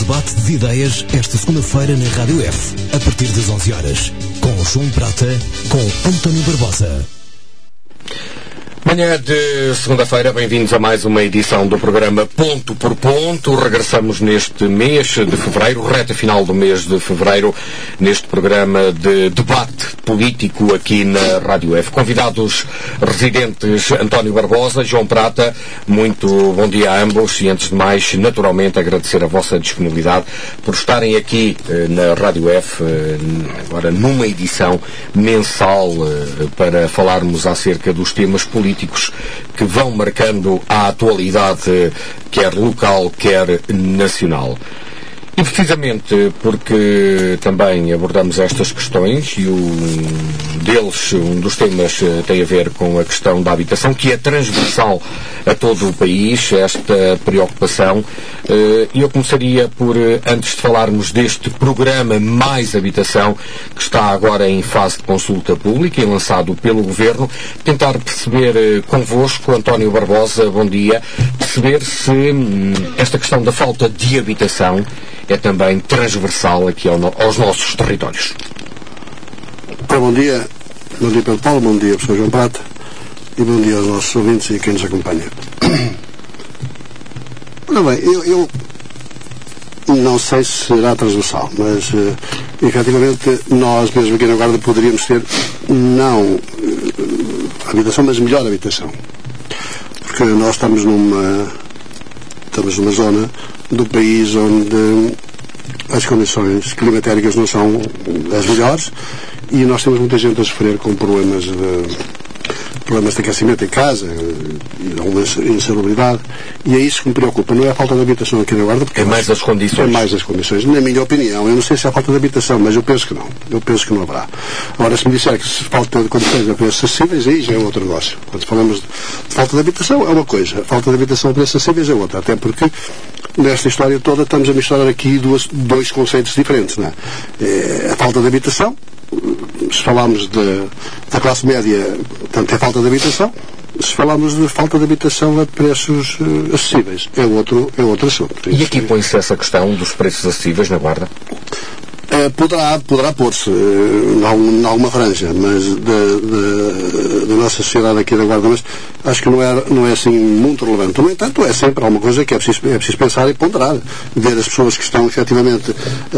debate de ideias esta segunda-feira na Rádio F, a partir das 11 horas, com João Prata, com António Barbosa. Manhã de segunda-feira, bem-vindos a mais uma edição do programa Ponto por Ponto. Regressamos neste mês de fevereiro, reta final do mês de fevereiro, neste programa de debate político aqui na Rádio F. Convidados residentes António Barbosa, João Prata, muito bom dia a ambos e, antes de mais, naturalmente agradecer a vossa disponibilidade por estarem aqui na Rádio F, agora numa edição mensal para falarmos acerca dos temas políticos que vão marcando a atualidade, quer local, quer nacional. E precisamente porque também abordamos estas questões e um dos temas tem a ver com a questão da habitação, que é transversal a todo o país, esta preocupação. E eu começaria por, antes de falarmos deste programa Mais Habitação, que está agora em fase de consulta pública e lançado pelo Governo, tentar perceber convosco, António Barbosa, bom dia, perceber se esta questão da falta de habitação é também transversal aqui aos nossos territórios. Bom dia Pedro Paulo, bom dia professor João Prata e bom dia aos nossos ouvintes e a quem nos acompanha. Ora bem, eu não sei se será transversal, mas efetivamente nós mesmo aqui na Guarda poderíamos ter não habitação, mas melhor habitação, porque nós estamos numa zona do país onde as condições climatéricas não são as melhores e nós temos muita gente a sofrer com problemas de aquecimento em casa e alguma insalubridade, e é isso que me preocupa. Não é a falta de habitação aqui na Guarda, porque é mais as condições. É mais as condições, na minha opinião. Eu não sei se é a falta de habitação, mas eu penso que não. Eu penso que não haverá. Agora, se me disser que se falta de condições a preços acessíveis, aí já é outro negócio. Quando falamos de falta de habitação, é uma coisa. A falta de habitação a preços acessíveis é outra. Até porque nesta história toda estamos a misturar aqui dois conceitos diferentes, não é? A falta de habitação, se falarmos da classe média, portanto, é falta de habitação. Se falarmos de falta de habitação a preços acessíveis, é outro assunto. E aqui põe-se essa questão dos preços acessíveis na Guarda? Poderá pôr-se em alguma franja, mas da nossa sociedade aqui da Guarda, mas acho que não é assim muito relevante. No entanto, é sempre alguma coisa que é preciso pensar e ponderar, ver as pessoas que estão efetivamente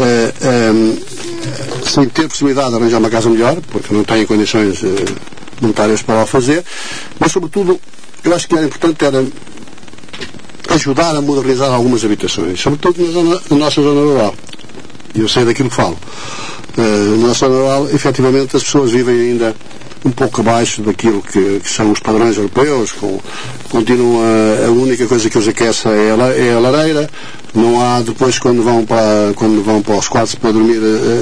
sem ter possibilidade de arranjar uma casa melhor, porque não têm condições monetárias para o fazer, mas sobretudo eu acho que era importante ajudar a modernizar algumas habitações, sobretudo na nossa zona rural. Eu sei daquilo que falo. Na nossa zona rural, efetivamente, as pessoas vivem ainda um pouco abaixo daquilo que são os padrões europeus, continuam a única coisa que os aquece é a lareira, não há depois quando vão para os quartos para dormir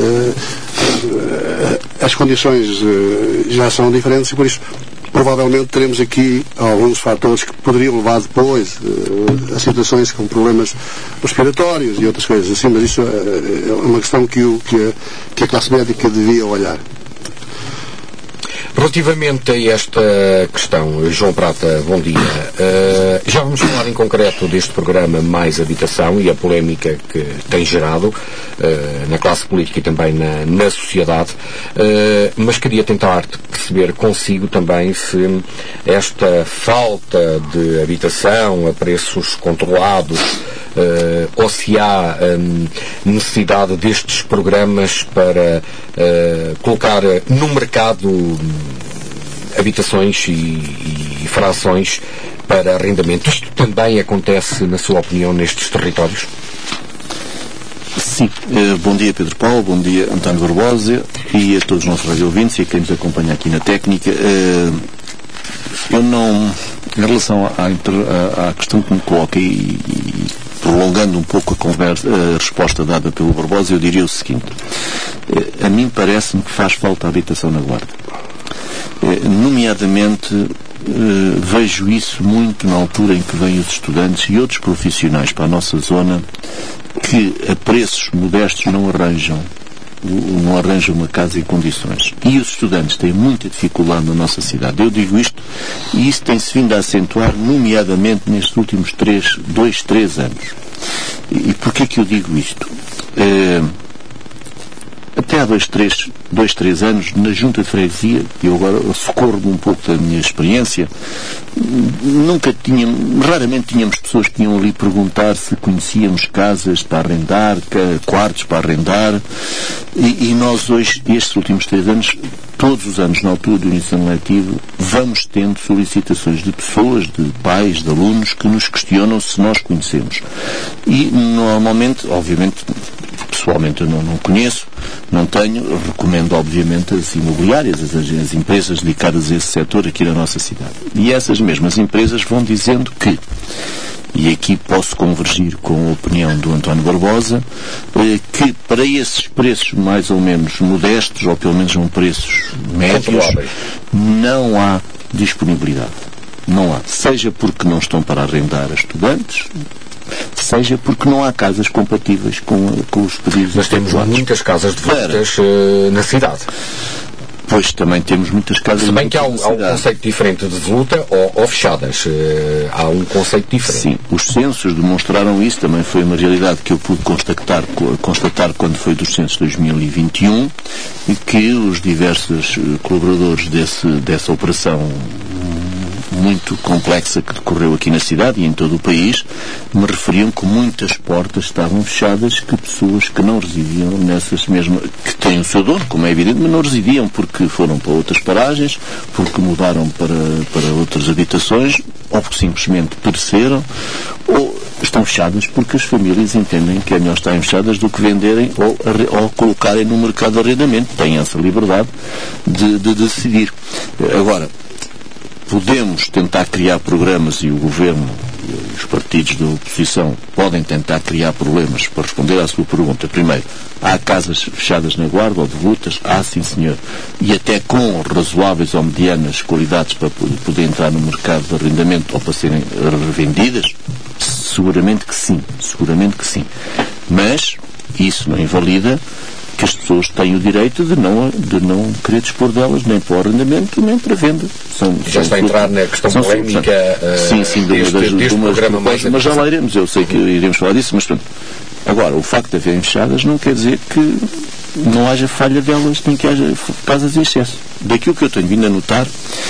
as condições já são diferentes e por isso provavelmente teremos aqui alguns fatores que poderiam levar depois a situações com problemas respiratórios e outras coisas assim, mas isso é uma questão que a classe médica devia olhar. Relativamente a esta questão, João Prata, bom dia. Já vamos falar em concreto deste programa Mais Habitação e a polémica que tem gerado na classe política e também na sociedade, mas queria tentar perceber consigo também se esta falta de habitação a preços controlados ou se há necessidade destes programas para colocar no mercado habitações e frações para arrendamento. Isto também acontece, na sua opinião, nestes territórios? Sim. Bom dia, Pedro Paulo, bom dia, António Barbosa e a todos os nossos radiovintes e a quem nos acompanha aqui na técnica. Eu não, em relação à questão que me coloca e prolongando um pouco a resposta dada pelo Barbosa, eu diria o seguinte: a mim parece-me que faz falta a habitação na Guarda. Nomeadamente, vejo isso muito na altura em que vêm os estudantes e outros profissionais para a nossa zona que a preços modestos não arranjam uma casa em condições. E os estudantes têm muita dificuldade na nossa cidade. Eu digo isto, e isso tem-se vindo a acentuar, nomeadamente nestes últimos 3 anos. E porquê que eu digo isto? Até há 2, 3 anos, na Junta de Freguesia, eu agora socorro-me um pouco da minha experiência, raramente tínhamos pessoas que iam ali perguntar se conhecíamos casas para arrendar, quartos para arrendar, e nós hoje, estes últimos 3 anos, todos os anos, na altura do início do ano letivo, vamos tendo solicitações de pessoas, de pais, de alunos, que nos questionam se nós conhecemos. E, normalmente, obviamente, pessoalmente eu não conheço, não tenho, recomendo obviamente as imobiliárias, as empresas dedicadas a esse setor aqui na nossa cidade. E essas mesmas empresas vão dizendo que, e aqui posso convergir com a opinião do António Barbosa, que para esses preços mais ou menos modestos, ou pelo menos preços médios, não há disponibilidade. Não há. Seja porque não estão para arrendar a estudantes, seja porque não há casas compatíveis com os pedidos. Mas temos muitas casas de volutas na cidade. Pois, também temos muitas casas. Se bem que há um conceito diferente de voluta ou fechadas. Há um conceito diferente. Sim, os censos demonstraram isso. Também foi uma realidade que eu pude constatar quando foi dos censos de 2021, e que os diversos colaboradores dessa operação muito complexa que decorreu aqui na cidade e em todo o país, me referiam que muitas portas estavam fechadas, que pessoas que não residiam nessas mesmas, que têm o seu dono, como é evidente, mas não residiam porque foram para outras paragens, porque mudaram para outras habitações, ou porque simplesmente pereceram, ou estão fechadas porque as famílias entendem que é melhor estarem fechadas do que venderem ou colocarem no mercado de arrendamento. Têm essa liberdade de decidir. Agora, podemos tentar criar programas, e o Governo e os partidos da oposição podem tentar criar problemas para responder à sua pergunta. Primeiro, há casas fechadas na Guarda ou de volutas? Há, sim senhor. E até com razoáveis ou medianas qualidades para poder entrar no mercado de arrendamento ou para serem revendidas? Seguramente que sim. Seguramente que sim. Mas isso não invalida que as pessoas têm o direito de não querer dispor delas nem para o arrendamento nem para a venda. Já está a entrar na questão polémica deste programa mais... Mas já lá iremos, eu sei que iremos falar disso, mas pronto. Agora, o facto de haverem fechadas não quer dizer que não haja falha delas, nem que haja casas em excesso. Daquilo que eu tenho vindo a notar,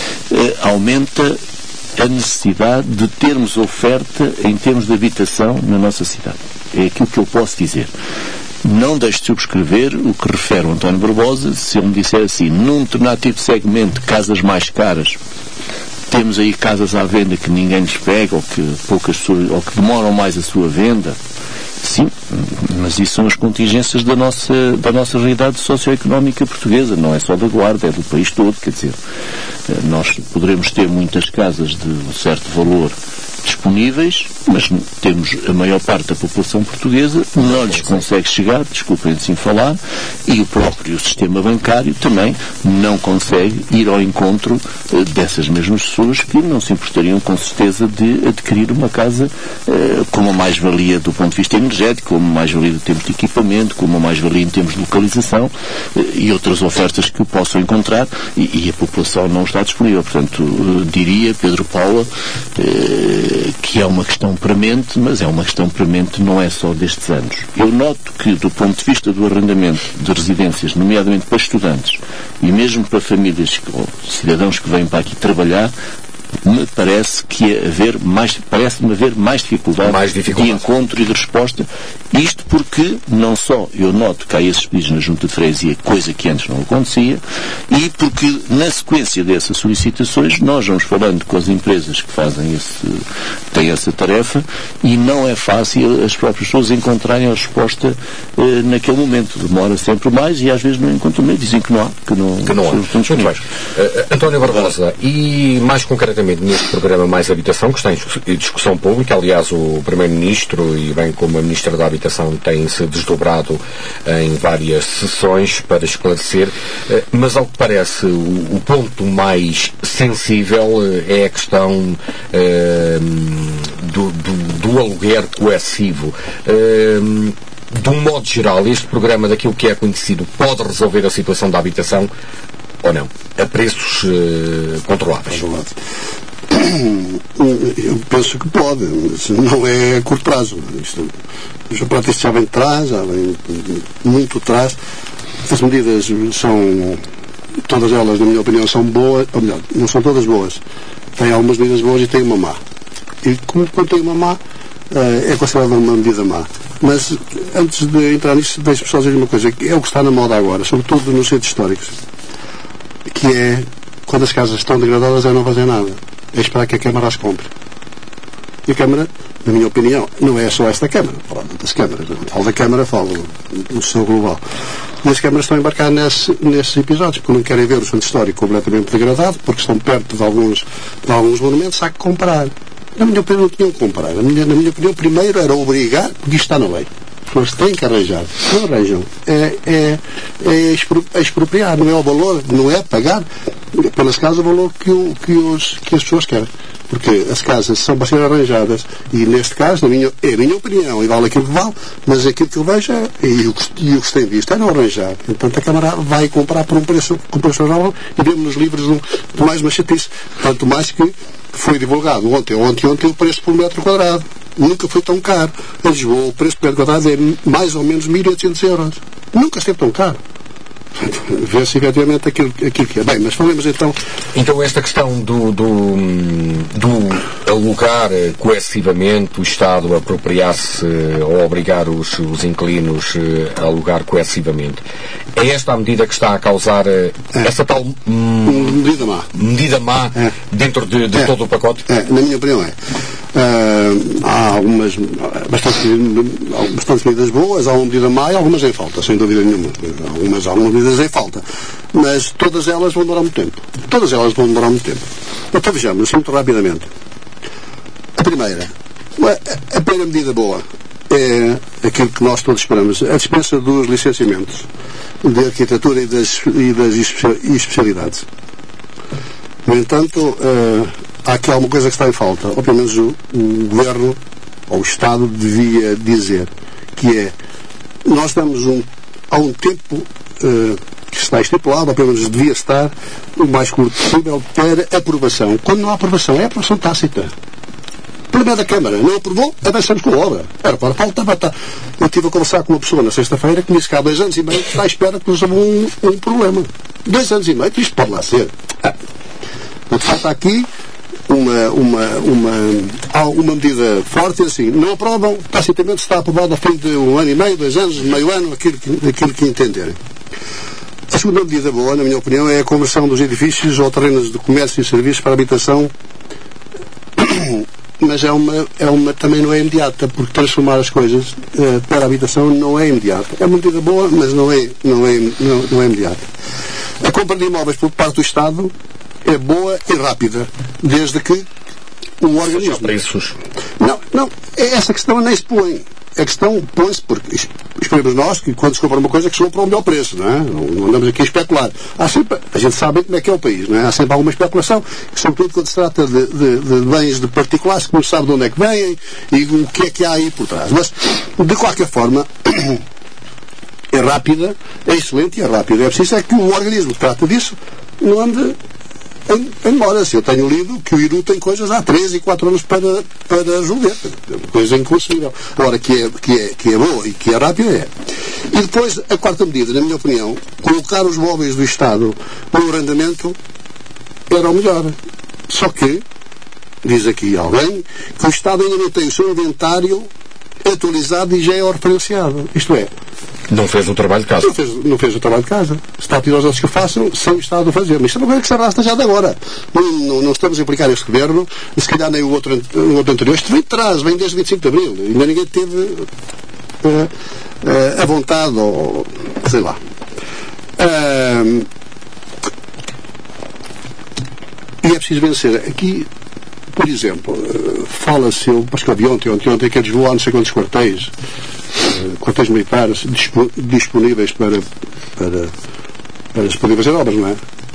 aumenta a necessidade de termos oferta em termos de habitação na nossa cidade. É aquilo que eu posso dizer. Não deixe de subscrever o que refere o António Barbosa, se ele me disser assim, num determinado tipo de segmento, casas mais caras, temos aí casas à venda que ninguém lhes pega, ou que poucas pessoas, ou que demoram mais a sua venda. Sim, mas isso são as contingências da nossa realidade socioeconómica portuguesa, não é só da Guarda, é do país todo, quer dizer, nós poderemos ter muitas casas de um certo valor disponíveis, mas temos a maior parte da população portuguesa não lhes consegue chegar, desculpem assim falar, e o próprio sistema bancário também não consegue ir ao encontro dessas mesmas pessoas que não se importariam com certeza de adquirir uma casa com uma mais-valia do ponto de vista energético, com uma mais-valia em termos de equipamento, com uma mais-valia em termos de localização e outras ofertas que possam encontrar, e a população não está disponível. Portanto, diria, Pedro Paula, que é uma questão premente, mas é uma questão premente não é só destes anos. Eu noto que, do ponto de vista do arrendamento de residências, nomeadamente para estudantes e mesmo para famílias ou cidadãos que vêm para aqui trabalhar, me parece que parece-me haver mais dificuldade de encontro e de resposta. Isto porque não só eu noto que há esses pedidos na Junta de Freguesia, coisa que antes não acontecia, e porque na sequência dessas solicitações nós vamos falando com as empresas que têm essa tarefa, e não é fácil as próprias pessoas encontrarem a resposta naquele momento. Demora sempre mais e às vezes não encontram mesmo, dizem que não há. Que não há. Muito bem. António Barbosa, e mais concretamente neste programa Mais Habitação, que está em discussão pública, aliás o Primeiro-Ministro e bem como a Ministra da Habitação têm-se desdobrado em várias sessões para esclarecer, mas ao que parece o ponto mais sensível é a questão do aluguer coercivo. De um modo geral, este programa, daquilo que é conhecido, pode resolver a situação da habitação ou não? A preços controláveis? Eu penso que pode, mas não é a curto prazo. Isto já vem de trás, já vem muito de trás. As medidas são, todas elas, na minha opinião, são boas, ou melhor, não são todas boas. Tem algumas medidas boas e tem uma má. E quando tem uma má, é considerada uma medida má. Mas, antes de entrar nisso, deixe-me só dizer uma coisa, que é o que está na moda agora, sobretudo nos centros históricos, que é, quando as casas estão degradadas, é não fazer nada. É esperar que a Câmara as compre. E a Câmara, na minha opinião, não é só esta Câmara. Falo das câmaras. Falo da Câmara, falo do seu global. E as câmaras estão a embarcar nesses episódios, porque não querem ver o centro histórico completamente degradado, porque estão perto de alguns monumentos, há que comprar. Na minha opinião, não tinham que comprar. Na minha opinião, primeiro era obrigar, porque isto está na lei. As pessoas têm que arranjar. Não arranjam. É expropriar. Não é o valor, não é pagar pelas casas o valor que as pessoas querem. Porque as casas são para ser arranjadas e, neste caso, é a minha opinião, e vale aquilo que vale, mas aquilo que eu vejo e o que se tem visto é não arranjar. Portanto, a Câmara vai comprar por um preço normal e vemos nos livros de mais uma chatice. Tanto mais que foi divulgado ontem o preço por metro quadrado. Nunca foi tão caro. Em Lisboa, o preço por metro quadrado é mais ou menos 1.800 euros. Nunca esteve tão caro. Vê-se efetivamente aquilo que é. Bem, mas falemos então. Então, esta questão do alugar coercivamente, o Estado a apropriar-se ou obrigar os inquilinos a alugar coercivamente, é esta a medida que está a causar essa tal medida má dentro de todo o pacote? Na minha opinião há algumas bastantes medidas boas, há uma medida má e algumas em falta, sem dúvida nenhuma. Algumas medidas em falta, mas todas elas vão durar muito tempo. Então vejamos, assim, muito rapidamente. A primeira medida boa é aquilo que nós todos esperamos, a dispensa dos licenciamentos de arquitetura e das especialidades. No entanto, há aqui alguma coisa que está em falta, ou pelo menos o Governo ou o Estado devia dizer, que é, nós estamos há um tempo que está estipulado, ou pelo menos devia estar o mais curto possível para aprovação. Quando não há aprovação, é aprovação tácita. O problema da Câmara, não aprovou, avançamos com a obra. Agora faltava. Eu estive a conversar com uma pessoa na sexta-feira que me disse que há 2 anos e meio que está à espera que resolva um problema. 2 anos e meio, isto pode lá ser. Portanto, falta aqui uma medida forte, assim, não aprovam, tacitamente está aprovado ao fim de 1 ano e meio, 2 anos, meio ano, aquilo que entenderem. A segunda medida boa, na minha opinião, é a conversão dos edifícios ou terrenos de comércio e serviços para habitação, mas também não é imediata, porque transformar as coisas para a habitação não é imediata. É uma medida boa, mas não é imediata. A compra de imóveis por parte do Estado é boa e rápida, desde que o organismo... preços. Não, essa questão nem se põe. A questão põe-se porque esperemos nós que quando se compra uma coisa que se compra ao melhor preço, não é? Não andamos aqui a especular. A gente sabe como é que é o país, não é? Há sempre alguma especulação, sobretudo quando se trata de bens de particulares que não se sabe de onde é que vêm e o que é que há aí por trás. Mas, de qualquer forma, é rápida, é excelente e é rápida. É preciso é que o organismo que trata disso não ande embora. Se eu tenho lido que o IRU tem coisas há 3 e 4 anos para resolver. É uma coisa inconcebível. Agora, que é boa e que é rápida, é. E depois, a quarta medida, na minha opinião, colocar os móveis do Estado no arrendamento era o melhor. Só que, diz aqui alguém, que o Estado ainda não tem o seu inventário atualizado e georreferenciado. Isto é, não fez o trabalho de casa. Não fez o trabalho de casa. Está a pedir aos outros que o façam sem o Estado a fazer. Mas isto é uma coisa que se arrasta já de agora. Não estamos a implicar este governo, e se calhar nem o outro anterior. Isto vem de trás, vem desde 25 de Abril. Ainda ninguém teve a vontade, ou sei lá. E é preciso vencer. Aqui, por exemplo, fala-se, eu acho que eu vi ontem que é Lisboa há não sei quantos quartéis militares disponíveis para se poder fazer obras, não é?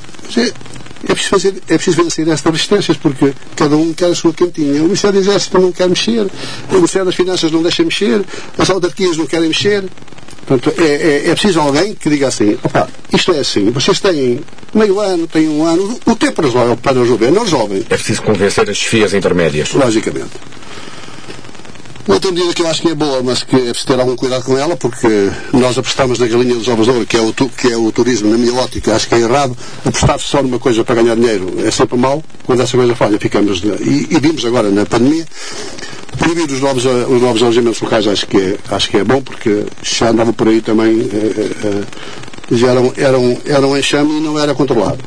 É preciso vencer estas resistências, porque cada um quer a sua cantinha. O Ministério do Exército não quer mexer, o Ministério das Finanças não deixa mexer, as autarquias não querem mexer. Portanto, é preciso alguém que diga assim, opa, isto é assim, vocês têm meio ano, têm um ano, o tempo para resolver, não resolvem. É preciso convencer as chefias intermédias. Logicamente. Outra medida que eu acho que é boa, mas que é preciso ter algum cuidado com ela, porque nós apostamos na galinha dos ovos de ouro, que é o turismo, na minha ótica, acho que é errado. Apostar só numa coisa para ganhar dinheiro é sempre mau. Quando essa coisa falha, ficamos... E vimos agora na pandemia, proibir os novos alojamentos locais acho que é bom, porque já andava por aí também, já era um enxame e não era controlado.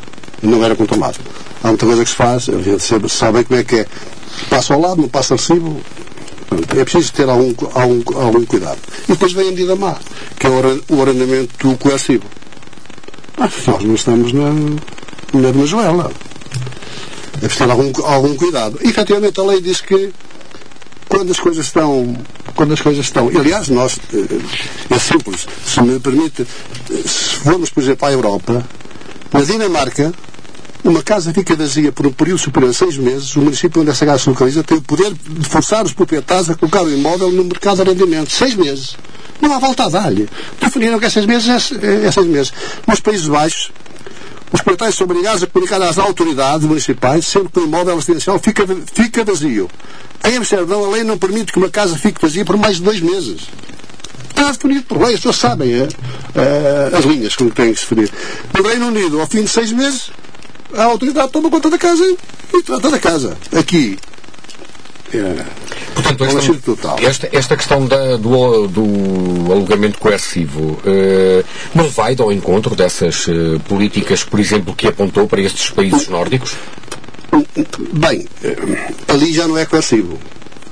Há muita coisa que se faz, a gente sabe como é que é. Passa ao lado, não passa recibo. É preciso ter algum cuidado. E depois vem a medida má, que é o arrendamento coercivo. Nós não estamos na Venezuela. É preciso ter algum cuidado. E, efetivamente, a lei diz que quando as coisas estão... Aliás, nós... É simples. Se me permite, se formos, por exemplo, à Europa, na Dinamarca, uma casa fica vazia por um período superior a 6 meses, o município onde essa casa se localiza tem o poder de forçar os proprietários a colocar o imóvel no mercado de arrendamento. 6 meses. Não há volta a dar-lhe. Definiram que é 6 meses, é 6 meses. Nos Países Baixos, os proprietários são obrigados a comunicar às autoridades municipais sempre que o imóvel residencial fica vazio. Em Amsterdão, a lei não permite que uma casa fique vazia por mais de 2 meses. Está definido por lei, as pessoas sabem as linhas como têm que se definir. No Reino Unido, ao fim de 6 meses, a autoridade toma conta da casa e trata da casa. Aqui portanto, esta questão do alugamento coercivo não vai ao encontro dessas políticas, por exemplo, que apontou para estes países nórdicos? Bem, ali já não é coercivo.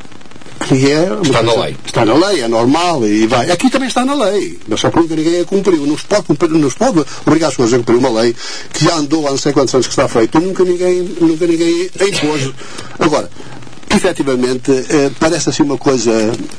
Está na lei. Está na lei, é normal e vai. Aqui também está na lei, mas só que nunca ninguém a cumpriu. Não se pode obrigar as pessoas a cumprir uma lei que já andou há não sei quantos anos que está feita. Nunca ninguém a impôs. Agora, efetivamente, parece assim uma coisa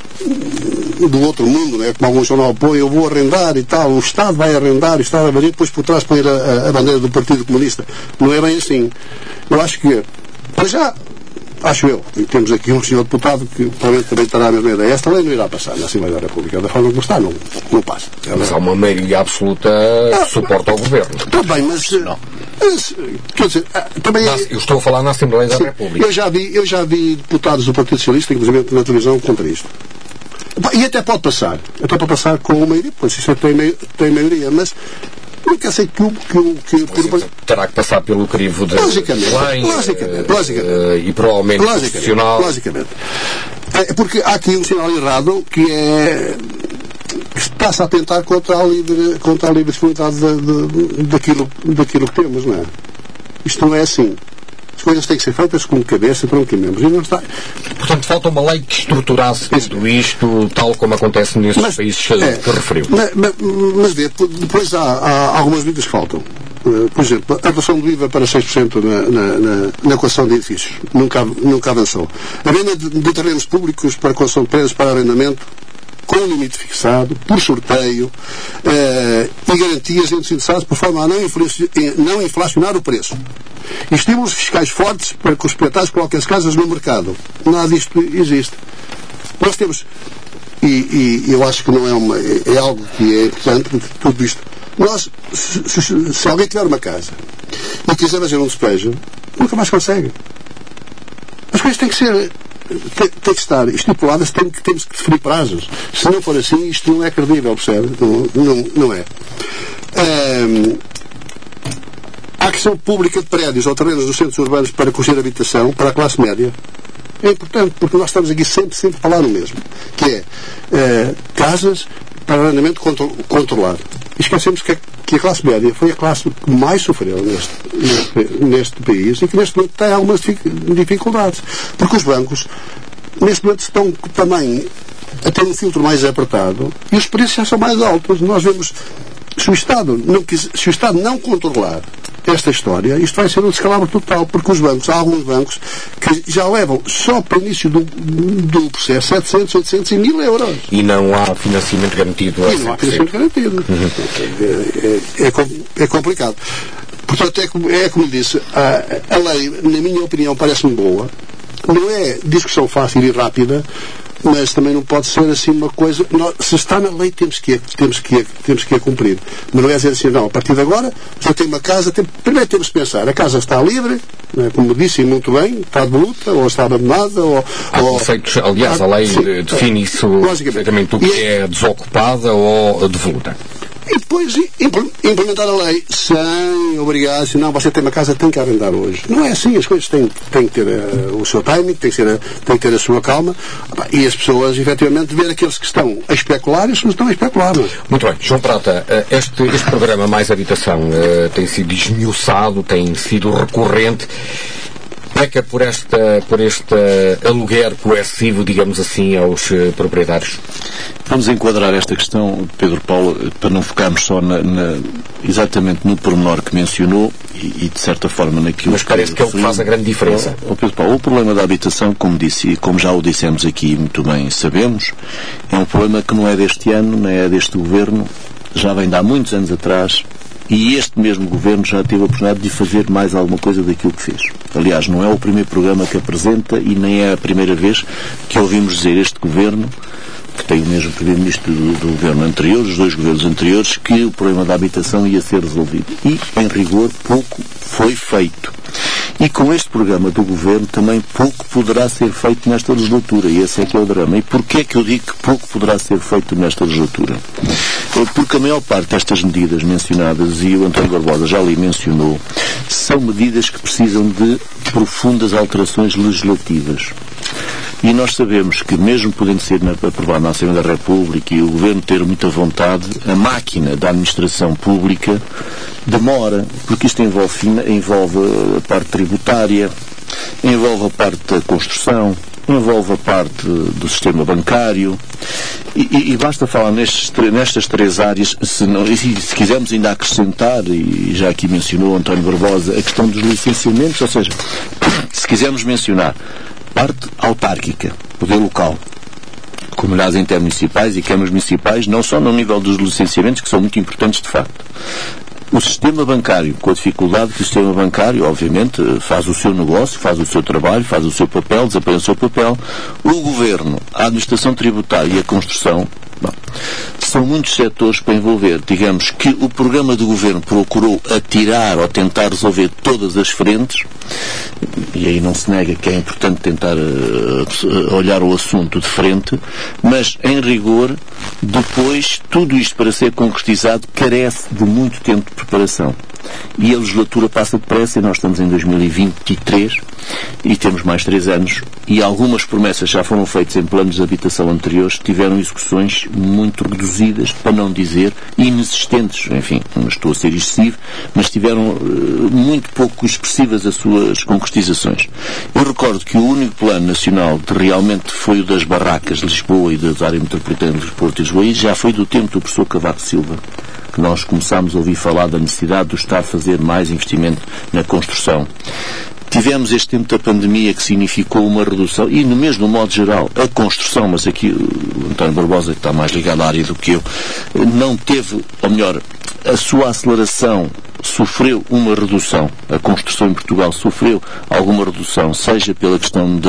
do outro mundo, não é? Como algum jornal põe, eu vou arrendar e tal, o Estado vai arrendar, o Estado vai valer, depois por trás põe a bandeira do Partido Comunista. Não é bem assim. Eu acho que, para já, acho eu, e temos aqui um senhor deputado que provavelmente também estará a mesma ideia. Esta lei não irá passar na Assembleia da República, da forma como está, não passa. Mas há uma maioria absoluta que suporta ao Governo. Está bem, mas quer dizer, também... Eu estou a falar na Assembleia da República. Eu já vi deputados do Partido Socialista, inclusive na televisão, contra isto. E até pode passar. Até pode passar com uma maioria, pois isso tem maioria, mas não quer ser terá que passar pelo crivo de logicamente. E provavelmente constitucional. Logicamente. Porque há aqui um sinal errado que está-se a atentar contra a livre disponibilidade daquilo que temos, não é? Isto não é assim. As coisas têm que ser feitas com cabeça e tronco e membros. E não está... Portanto, falta uma lei que estruturasse tudo isto, tal como acontece nesses países que referiu. Mas depois há algumas medidas que faltam. Por exemplo, a redução do IVA para 6% na equação de edifícios. Nunca avançou. A venda de terrenos públicos para construção de prédios para arrendamento, com limite fixado, por sorteio, e garantias entre os interessados por forma a não inflacionar o preço. E estímulos fiscais fortes para que os proprietários coloquem as casas no mercado. Nada disto existe. Nós temos, e eu acho que não é algo que é importante, porque tudo isto, nós, se alguém tiver uma casa e quiser fazer um despejo, nunca mais consegue. As coisas têm que ser... Tem que estar estipuladas, temos que definir prazos. Se não for assim, isto não é credível, percebe? Não é. A questão pública de prédios ou terrenos dos centros urbanos para construir habitação para a classe média é importante, porque nós estamos aqui sempre a falar no mesmo, que é casas para arrendamento controlado. E esquecemos que a classe média foi a classe que mais sofreu neste país e que neste momento tem algumas dificuldades. Porque os bancos, neste momento, estão também a ter um filtro mais apertado e os preços já são mais altos. Nós vemos, se o Estado não controlar esta história, isto vai ser um descalabro total, porque há alguns bancos que já levam só para o início do processo 700, 800 e 1000 euros. E não há financiamento garantido. E não há financiamento garantido. É complicado. Portanto, é como disse, a lei, na minha opinião, parece-me boa. Não é discussão fácil e rápida, mas também não pode ser assim uma coisa. Se está na lei, temos que a cumprir. Mas não é dizer assim, não, a partir de agora, se eu tenho uma casa, primeiro temos que pensar, a casa está livre, né, como disse muito bem, está de luta, ou está abandonada, há conceitos, aliás, a lei define isso exatamente o que é desocupada ou devoluta. E depois implementar a lei sem obrigar, se não, você tem uma casa, tem que arrendar hoje. Não é assim, as coisas têm que ter o seu timing, têm que ter a sua calma, e as pessoas, efetivamente, ver aqueles que estão a especular e os que não estão a especular. Não é? Muito bem. João Prata, este programa Mais Habitação tem sido esmiuçado, tem sido recorrente. Peca por este aluguer coercivo, digamos assim, aos proprietários? Vamos enquadrar esta questão, Pedro Paulo, para não focarmos só exatamente no pormenor que mencionou e de certa forma naquilo. Mas parece que é o que faz a grande diferença. Pedro Paulo, o problema da habitação, como disse e como já o dissemos aqui muito bem sabemos, é um problema que não é deste ano, não é deste governo, já vem de há muitos anos atrás. E este mesmo governo já teve a oportunidade de fazer mais alguma coisa daquilo que fez. Aliás, não é o primeiro programa que apresenta e nem é a primeira vez que ouvimos dizer este governo, que tem o mesmo primeiro-ministro do governo anterior, os dois governos anteriores, que o problema da habitação ia ser resolvido. E, em rigor, pouco foi feito. E com este programa do governo também pouco poderá ser feito nesta legislatura. E esse é que é o drama. E porquê é que eu digo que pouco poderá ser feito nesta legislatura? Porque a maior parte destas medidas mencionadas, e o António Barbosa já ali mencionou, são medidas que precisam de profundas alterações legislativas. E nós sabemos que, mesmo podendo ser aprovado na Assembleia da República e o Governo ter muita vontade, a máquina da administração pública demora, porque isto envolve a parte tributária, envolve a parte da construção, envolve a parte do sistema bancário e basta falar nestas três áreas, se quisermos ainda acrescentar, e já aqui mencionou António Barbosa, a questão dos licenciamentos, ou seja, se quisermos mencionar parte autárquica, poder local, comunidades intermunicipais e câmaras municipais, não só no nível dos licenciamentos, que são muito importantes de facto. O sistema bancário, com a dificuldade que o sistema bancário, obviamente, faz o seu negócio, faz o seu trabalho, faz o seu papel, desempenha o seu papel. O Governo, a administração tributária e a construção, são muitos setores para envolver. Digamos que o programa do Governo procurou atirar ou tentar resolver todas as frentes, e aí não se nega que é importante tentar olhar o assunto de frente, mas, em rigor, depois, tudo isto para ser concretizado carece de muito tempo de preparação. E a legislatura passa depressa, e nós estamos em 2023 e temos mais 3 anos, e algumas promessas já foram feitas em planos de habitação anteriores, tiveram execuções muito reduzidas, para não dizer inexistentes, enfim, não estou a ser excessivo, mas tiveram muito pouco expressivas as suas concretizações. Eu recordo que o único plano nacional que realmente foi o das barracas de Lisboa e das áreas metropolitanas de Porto e Lisboa, e já foi do tempo do professor Cavaco Silva, que nós começámos a ouvir falar da necessidade do Estado fazer mais investimento na construção. Tivemos este tempo da pandemia que significou uma redução, e no mesmo modo geral, a construção, mas aqui o António Barbosa, que está mais ligado à área do que eu, não teve, ou melhor, a sua aceleração sofreu uma redução. A construção em Portugal sofreu alguma redução, seja pela questão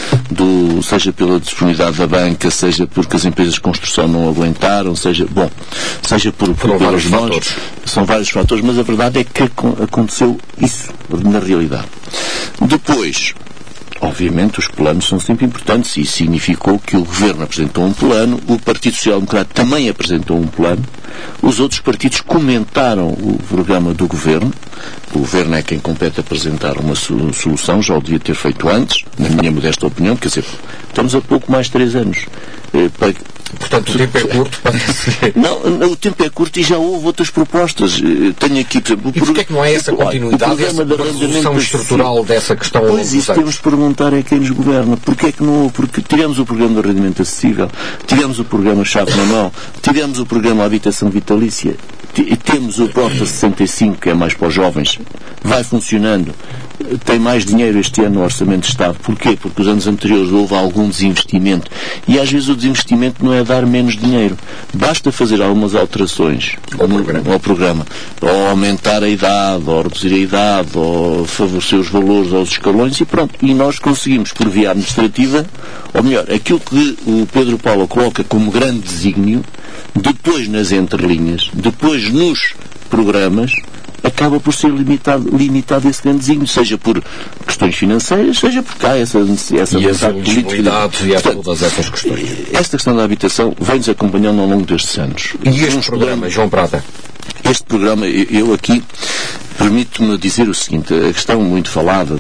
seja pela disponibilidade da banca, seja porque as empresas de construção não aguentaram, seja por vários fatores. São vários fatores, mas a verdade é que aconteceu isso na realidade. Depois, obviamente, os planos são sempre importantes, e isso significou que o Governo apresentou um plano, o Partido Social Democrata também apresentou um plano, os outros partidos comentaram o programa do Governo. O Governo é quem compete apresentar uma solução, já o devia ter feito antes, na minha modesta opinião, quer dizer, estamos a pouco mais de 3 anos. Portanto, o tempo é curto para... Não, o tempo é curto e já houve outras propostas. Tenho aqui, por exemplo... E porquê é que não há essa continuidade, essa resolução estrutural dessa questão? Pois isso temos de perguntar a quem nos governa. Porquê é que não houve? Porque tivemos o programa de arrendamento acessível, tivemos o programa Chave na Mão, tivemos o programa Habitação Vitalícia. Temos o Porta 65, que é mais para os jovens, vai funcionando, tem mais dinheiro este ano no Orçamento de Estado. Porquê? Porque os anos anteriores houve algum desinvestimento, e às vezes o desinvestimento não é dar menos dinheiro, basta fazer algumas alterações ao programa, ou aumentar a idade, ou reduzir a idade, ou favorecer os valores aos escalões, e pronto, e nós conseguimos, por via administrativa, ou melhor, aquilo que o Pedro Paulo coloca como grande desígnio, depois nas entrelinhas, depois nos programas, acaba por ser limitado esse grande desígnio, seja por questões financeiras, seja porque há essa e as elegibilidades e há todas essas questões. Esta questão da habitação vem-nos acompanhando ao longo destes anos. E este programa, João Prata? Este programa, eu aqui permito-me dizer o seguinte: a questão muito falada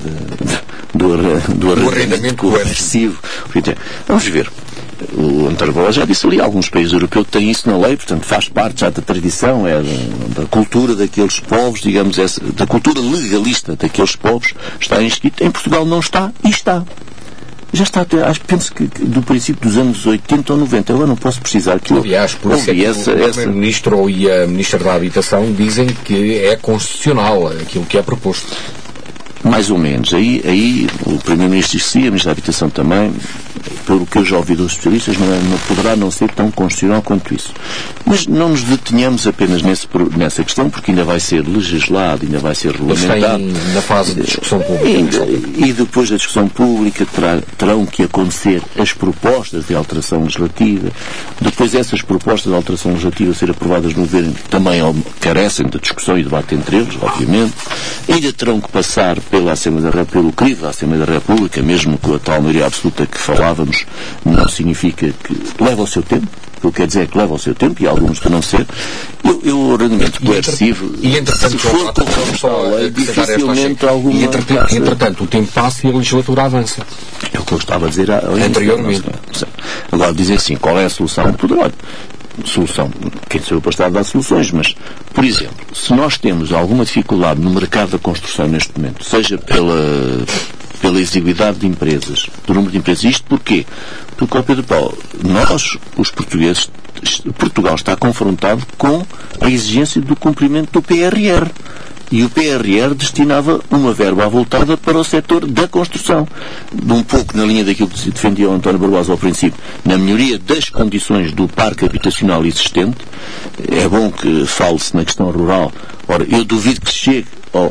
do arrendamento coercivo. Vamos ver. O António Barbosa já disse ali, alguns países europeus têm isso na lei, portanto faz parte já da tradição, é da cultura daqueles povos, digamos, da cultura legalista daqueles povos, está inscrito. Em Portugal não está, e está. Já está até, penso que do princípio dos anos 80 ou 90, eu não posso precisar que aliás, por isso é que o Primeiro-Ministro e a Ministra da Habitação dizem que é constitucional aquilo que é proposto. Mais ou menos. Aí o Primeiro-Ministro disse sim, a Ministra da Habitação também, pelo que eu já ouvi dos especialistas, não poderá não ser tão constitucional quanto isso. Mas não nos detenhamos apenas nessa questão, porque ainda vai ser legislado, ainda vai ser regulamentado. Na fase de discussão pública. E depois da discussão pública terão que acontecer as propostas de alteração legislativa. Depois essas propostas de alteração legislativa a ser aprovadas no governo também carecem de discussão e debate entre eles, obviamente. Ainda terão que passar pelo crivo da Assembleia da República, mesmo com a tal maioria absoluta que falávamos, não significa que leva o seu tempo. O que quer dizer é que leva o seu tempo, e alguns de não ser. O arrendamento coercivo, se for dificilmente alguma... Entretanto, o tempo passa e a legislatura avança. É o que eu estava a dizer anteriormente. Agora, dizem assim, qual é a solução? Solução. Quem sou eu para estar a dar soluções, mas, por exemplo, se nós temos alguma dificuldade no mercado da construção neste momento, seja pela exiguidade de empresas, do número de empresas, isto porquê? Porque, Pedro Paulo, nós, os portugueses, Portugal está confrontado com a exigência do cumprimento do PRR. E o PRR destinava uma verba avultada para o setor da construção. Um pouco na linha daquilo que se defendia o António Barbosa ao princípio, na melhoria das condições do parque habitacional existente. É bom que fale-se na questão rural. Ora, eu duvido que chegue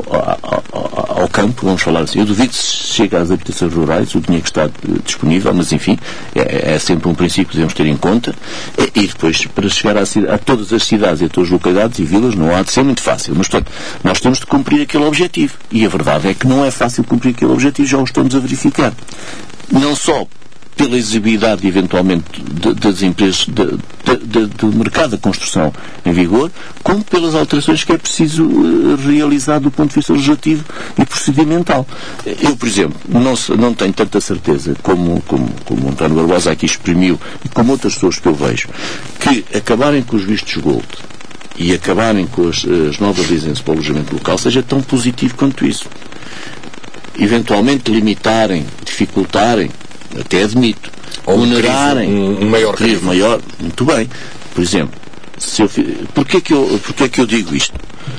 ao campo, vamos falar assim, eu duvido que chegue às habitações rurais, o dinheiro que está disponível, mas enfim, é sempre um princípio que devemos ter em conta. E depois, para chegar a todas as cidades e a todas as localidades e vilas, não há de ser muito fácil. Mas, portanto, nós temos de cumprir aquele objetivo. E a verdade é que não é fácil cumprir aquele objetivo, já o estamos a verificar. Não só pela exigibilidade, eventualmente, das empresas, do mercado da construção em vigor, como pelas alterações que é preciso realizar do ponto de vista legislativo e procedimental. Eu, por exemplo, não tenho tanta certeza como o António Barbosa aqui exprimiu, e como outras pessoas que eu vejo, que acabarem com os vistos gold e acabarem com as novas licenças para o alojamento local seja tão positivo quanto isso. Eventualmente limitarem, dificultarem, até admito, onerarem um maior crivo maior, muito bem. Por exemplo, porquê que eu digo isto?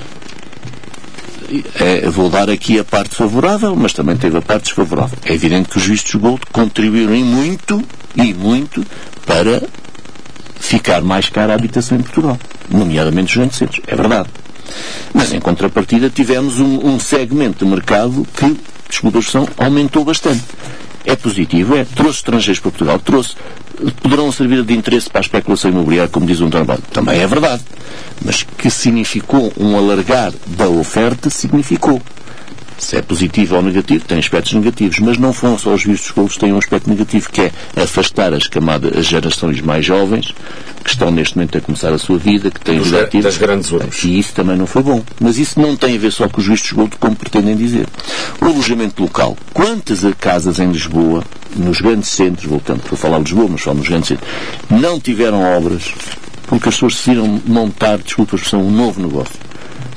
Vou dar aqui a parte favorável, mas também teve a parte desfavorável. É evidente que os vistos gold contribuíram muito para ficar mais cara a habitação em Portugal, nomeadamente os grandes centros. É verdade. Mas em contrapartida tivemos um segmento de mercado que, desculpa a expressão, aumentou bastante. É positivo, trouxe estrangeiros para Portugal, poderão servir de interesse para a especulação imobiliária, como diz o António Barbosa. Também é verdade. Mas que significou um alargar da oferta, significou. Se é positivo ou negativo, tem aspectos negativos, mas não foram só os vistos gold que têm um aspecto negativo, que é afastar as gerações mais jovens, que estão neste momento a começar a sua vida, que têm das grandes urbes. E isso também não foi bom. Mas isso não tem a ver só com os vistos gold, como pretendem dizer. O alojamento local. Quantas casas em Lisboa, nos grandes centros, voltando para falar de Lisboa, mas só nos grandes centros, não tiveram obras porque as pessoas decidiram montar, desculpa a expressão, um novo negócio.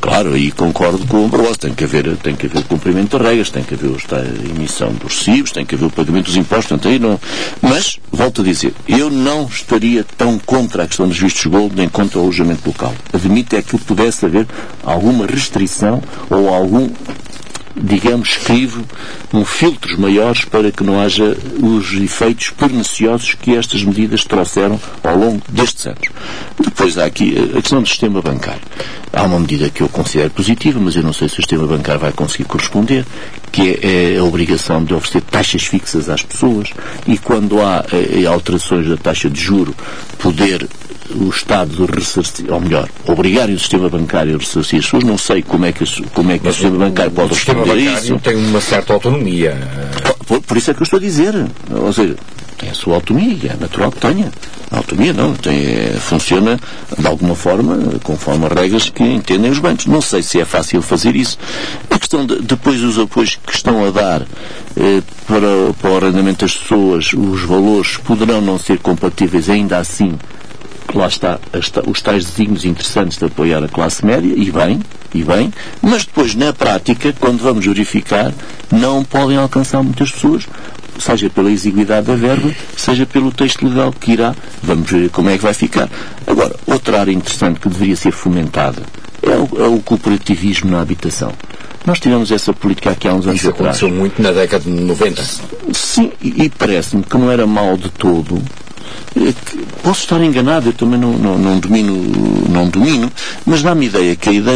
Claro, aí concordo com o Barbosa. Tem que haver cumprimento de regras, tem que haver a emissão dos recibos, tem que haver o pagamento dos impostos. Portanto, aí não... Mas, volto a dizer, eu não estaria tão contra a questão dos vistos gold nem contra o alojamento local. Admito é que pudesse haver alguma restrição ou algum, digamos, crivo, filtros maiores para que não haja os efeitos perniciosos que estas medidas trouxeram ao longo destes anos. Depois há aqui a questão do sistema bancário. Há uma medida que eu considero positiva, mas eu não sei se o sistema bancário vai conseguir corresponder, que é a obrigação de oferecer taxas fixas às pessoas, e quando há alterações da taxa de juro, poder o Estado ressarcir, ou melhor, obrigarem o sistema bancário a ressarcir as pessoas. Não sei como é que o sistema bancário pode responder a isso. O sistema bancário tem uma certa autonomia. Por isso é que eu estou a dizer. Ou seja, tem a sua autonomia, é natural que tenha. A autonomia não, funciona de alguma forma, conforme as regras que entendem os bancos. Não sei se é fácil fazer isso. A questão depois dos apoios que estão a dar para o arrendamento das pessoas, os valores poderão não ser compatíveis ainda assim. Lá está os tais desígnios interessantes de apoiar a classe média, e bem, mas depois, na prática, quando vamos verificar, não podem alcançar muitas pessoas, seja pela exiguidade da verba, seja pelo texto legal que irá. Vamos ver como é que vai ficar. Agora, outra área interessante que deveria ser fomentada é o cooperativismo na habitação. Nós tivemos essa política aqui há uns anos atrás. Isso aconteceu muito na década de 90. Sim, e parece-me que não era mal de todo. Posso estar enganado, eu também não domino, mas dá-me ideia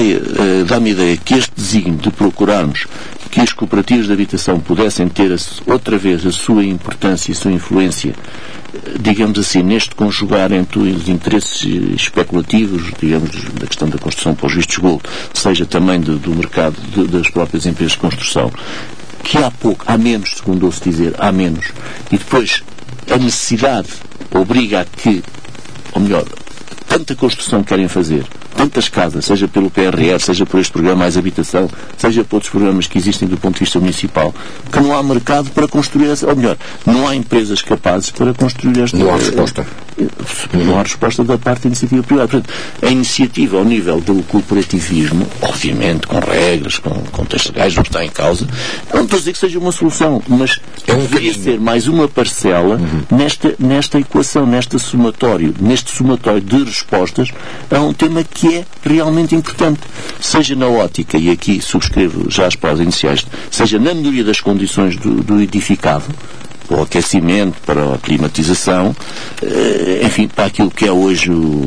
que este desígnio de procurarmos que as cooperativas de habitação pudessem ter outra vez a sua importância e a sua influência, digamos assim, neste conjugar entre os interesses especulativos, digamos, da questão da construção para os vistos gold, seja também do mercado das próprias empresas de construção, que há menos, segundo ouço dizer, e depois a necessidade obriga a que, ou melhor, tanta construção que querem fazer, tantas casas, seja pelo PRR, seja por este programa Mais Habitação, seja por outros programas que existem do ponto de vista municipal, que não há mercado para construir, ou melhor, não há empresas capazes para construir esta... Não há resposta. Não há resposta da parte da iniciativa privada. Portanto, a iniciativa ao nível do cooperativismo, obviamente, com regras, com textos legais, não está em causa. Não estou a dizer que seja uma solução, mas deveria ser mais uma parcela nesta equação, neste somatório de respostas a um tema que é realmente importante. Seja na ótica, e aqui subscrevo já as palavras iniciais, seja na melhoria das condições do edificado, para o aquecimento, para a climatização, enfim, para aquilo que é hoje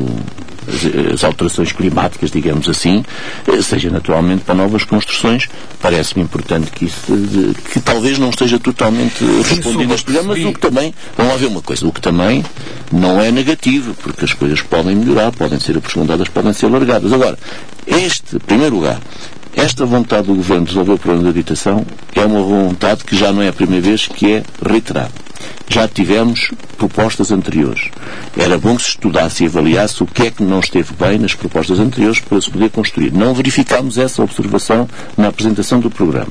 as alterações climáticas, digamos assim, seja naturalmente para novas construções. Parece-me importante que talvez não esteja totalmente respondido neste programa, mas o que também, vamos lá ver uma coisa, o que também não é negativo, porque as coisas podem melhorar, podem ser aprofundadas, podem ser alargadas. Agora, em primeiro lugar, esta vontade do Governo de resolver o problema da habitação é uma vontade que já não é a primeira vez que é reiterada. Já tivemos propostas anteriores. Era bom que se estudasse e avaliasse o que é que não esteve bem nas propostas anteriores para se poder construir. Não verificámos essa observação na apresentação do programa.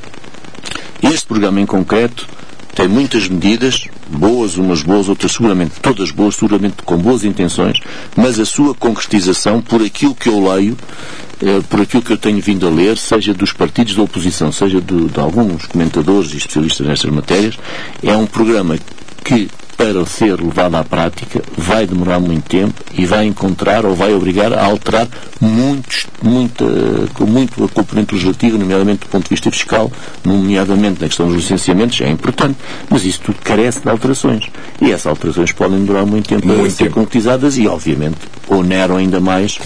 Este programa em concreto tem muitas medidas, boas, umas boas, outras seguramente, todas boas, seguramente com boas intenções, mas a sua concretização, por aquilo que eu leio, por aquilo que eu tenho vindo a ler, seja dos partidos da oposição, seja de alguns comentadores e especialistas nestas matérias, é um programa que, para ser levado à prática, vai demorar muito tempo e vai encontrar ou vai obrigar a alterar muito a componente legislativa, nomeadamente do ponto de vista fiscal, nomeadamente na questão dos licenciamentos, é importante, mas isso tudo carece de alterações. E essas alterações podem demorar muito tempo a ser concretizadas e, obviamente, oneram ainda mais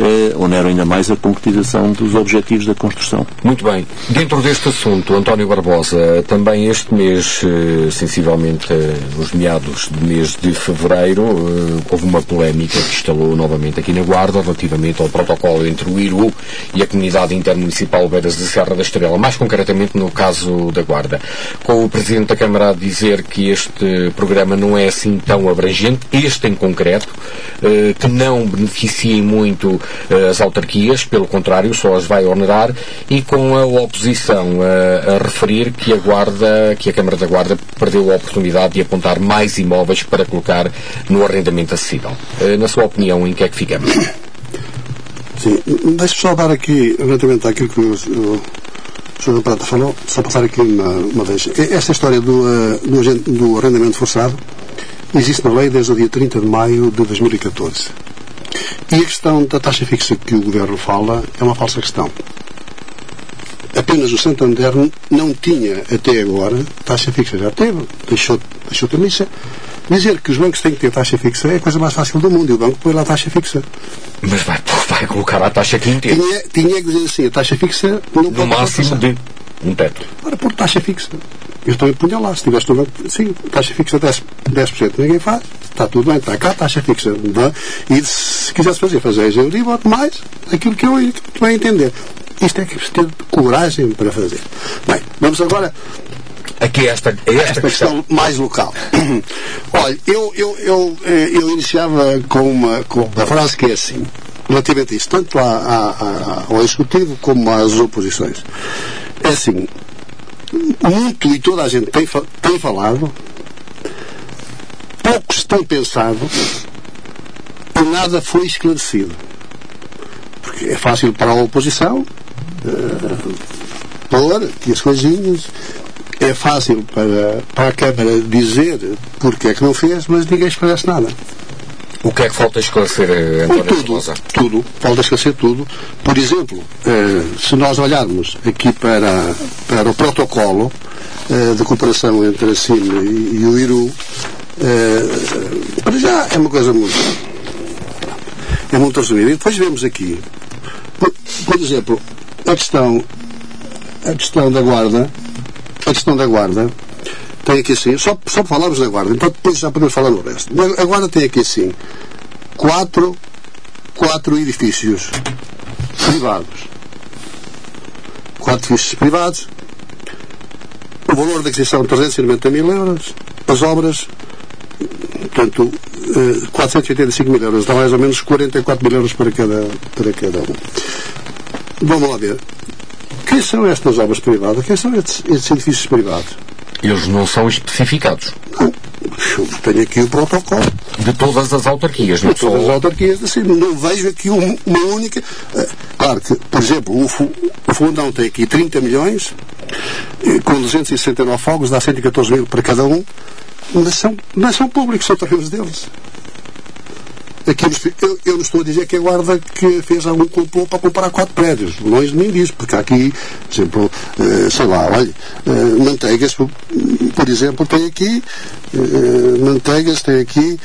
a concretização dos objetivos da construção. Muito bem. Dentro deste assunto, António Barbosa, também este mês, sensivelmente nos meados do mês de fevereiro, houve uma polémica que instalou novamente aqui na Guarda relativamente ao protocolo entre o IRU e a Comunidade Intermunicipal Beiras de Serra da Estrela, mais concretamente no caso da Guarda, com o Presidente da Câmara a dizer que este programa não é assim tão abrangente, este em concreto, que não beneficiem muito as autarquias, pelo contrário, só as vai onerar, e com a oposição a referir que a Câmara da Guarda perdeu a oportunidade de apontar mais imóveis para colocar no arrendamento acessível. Na sua opinião, em que é que ficamos? Sim, deixe-me só dar aqui, relativamente àquilo que o Sr. Prata falou, só passar aqui uma vez. Esta história do arrendamento forçado existe na lei desde o dia 30 de maio de 2014. E a questão da taxa fixa que o Governo fala é uma falsa questão. Apenas o Santander não tinha até agora taxa fixa. Já teve, deixou a missa. Dizer que os bancos têm que ter taxa fixa é a coisa mais fácil do mundo, e o banco põe lá a taxa fixa. Mas vai colocar a taxa que inteira. Tinha que dizer assim, a taxa fixa não pode... No máximo de um teto. Ora, por taxa fixa. Eu também punha lá, se tivesse no banco, sim, taxa fixa 10%, ninguém faz, está tudo bem, está cá a taxa fixa. E se quisesse fazer a Euribor, mais aquilo que eu bem entender. Isto é que precisa ter coragem para fazer. Bem, vamos agora... Aqui esta questão mais local. Olha, eu iniciava com uma frase que é assim, relativamente a isso, tanto ao Executivo como às oposições. É assim, muito e toda a gente tem falado, poucos têm pensado e nada foi esclarecido. Porque é fácil para a oposição pôr aqui as coisinhas. É fácil para a Câmara dizer porque é que não fez, mas ninguém esclarece nada. O que é que falta esclarecer, António Barbosa? Tudo. Falta esclarecer tudo. Por exemplo, se nós olharmos aqui para o protocolo de cooperação entre a CIM e o IRU, para já é uma coisa muito resumida. E depois vemos aqui, por exemplo, a questão da Guarda. A questão da Guarda tem aqui assim, só falarmos da Guarda, então depois já podemos falar no resto. A Guarda tem aqui assim, quatro edifícios privados. 4 edifícios privados, o valor da aquisição 390 mil euros, as obras, portanto, 485 mil euros, dá mais ou menos 44 mil euros para cada um. Vamos lá ver. Quem são estas obras privadas? Quem são estes edifícios privados? Eles não são especificados. Não. Tenho aqui o protocolo. De todas as autarquias, não de todas as autarquias, assim, não vejo aqui uma única... Claro que, por exemplo, o Fundão tem aqui 30 milhões, com 269 fogos, dá 114 mil para cada um, mas são públicos, são terrenos deles. Aqui, eu não estou a dizer que a Guarda que fez algum complô para comprar 4 prédios. Longe de mim disso, porque há aqui, por exemplo, sei lá, olha, Manteigas, por exemplo, tem aqui Manteigas tem aqui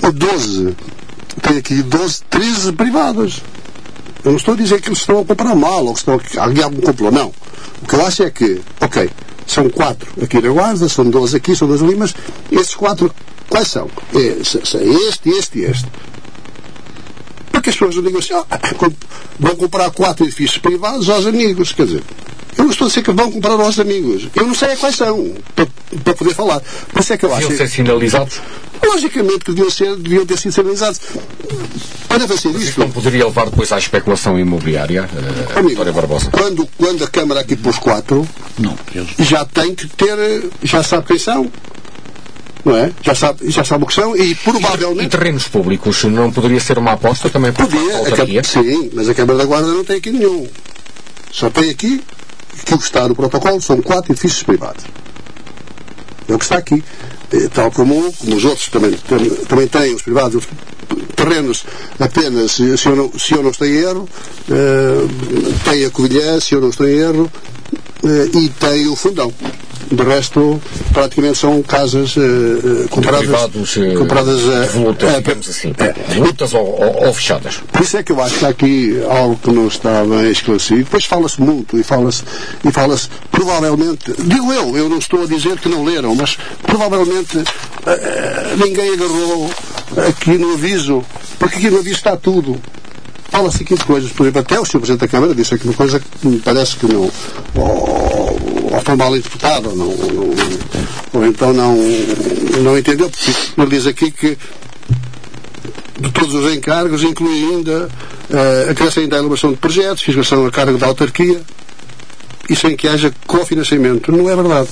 13 privadas. Eu não estou a dizer que eles estão a comprar mal ou que estão a algum complô, não. O que eu acho é que, ok, são 4 aqui na Guarda, são 12 aqui, são 12 ali, mas esses 4 quais são? Este. Porque as pessoas não digam assim, vão comprar 4 edifícios privados aos amigos, quer dizer, eu não estou a dizer que vão comprar aos amigos, eu não sei quais são, para poder falar. Por isso é que eu acho... Deviam ser sinalizados? Logicamente que deviam ter sido sinalizados. Para fazer isto... não poderia levar depois à especulação imobiliária, António Barbosa? Quando a Câmara aqui pôs 4, não, já tem que ter, já sabe quem são. Não é? Já sabe o que são e provavelmente... E terrenos públicos não poderia ser uma aposta também para a autarquia? Sim, mas a Câmara da Guarda não tem aqui nenhum. Só tem aqui que o que está no protocolo são 4 edifícios privados. É o que está aqui. Tal como os outros também têm, os privados, terrenos apenas, se eu não estou em erro, tem a Covilhã, se eu não estou em erro, e tem o Fundão. De resto, praticamente são casas compradas de volutas, digamos assim. Volutas ou fechadas. Por isso é que eu acho que há aqui algo que não está bem esclarecido. Depois fala-se muito e fala-se provavelmente, digo eu não estou a dizer que não leram, mas provavelmente ninguém agarrou aqui no aviso, porque aqui no aviso está tudo. Fala-se aqui de coisas, por exemplo, até o Sr. Presidente da Câmara disse aqui uma coisa que me parece que não... ou foi mal interpretado, ou então não entendeu, porque ele diz aqui que de todos os encargos inclui ainda acresce ainda a elaboração de projetos, fiscalização a cargo da autarquia e sem que haja cofinanciamento. Não é verdade.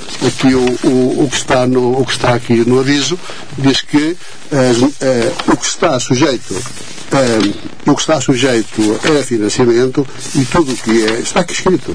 aqui o que está aqui no aviso, diz que o que está sujeito a financiamento e tudo o que está aqui escrito.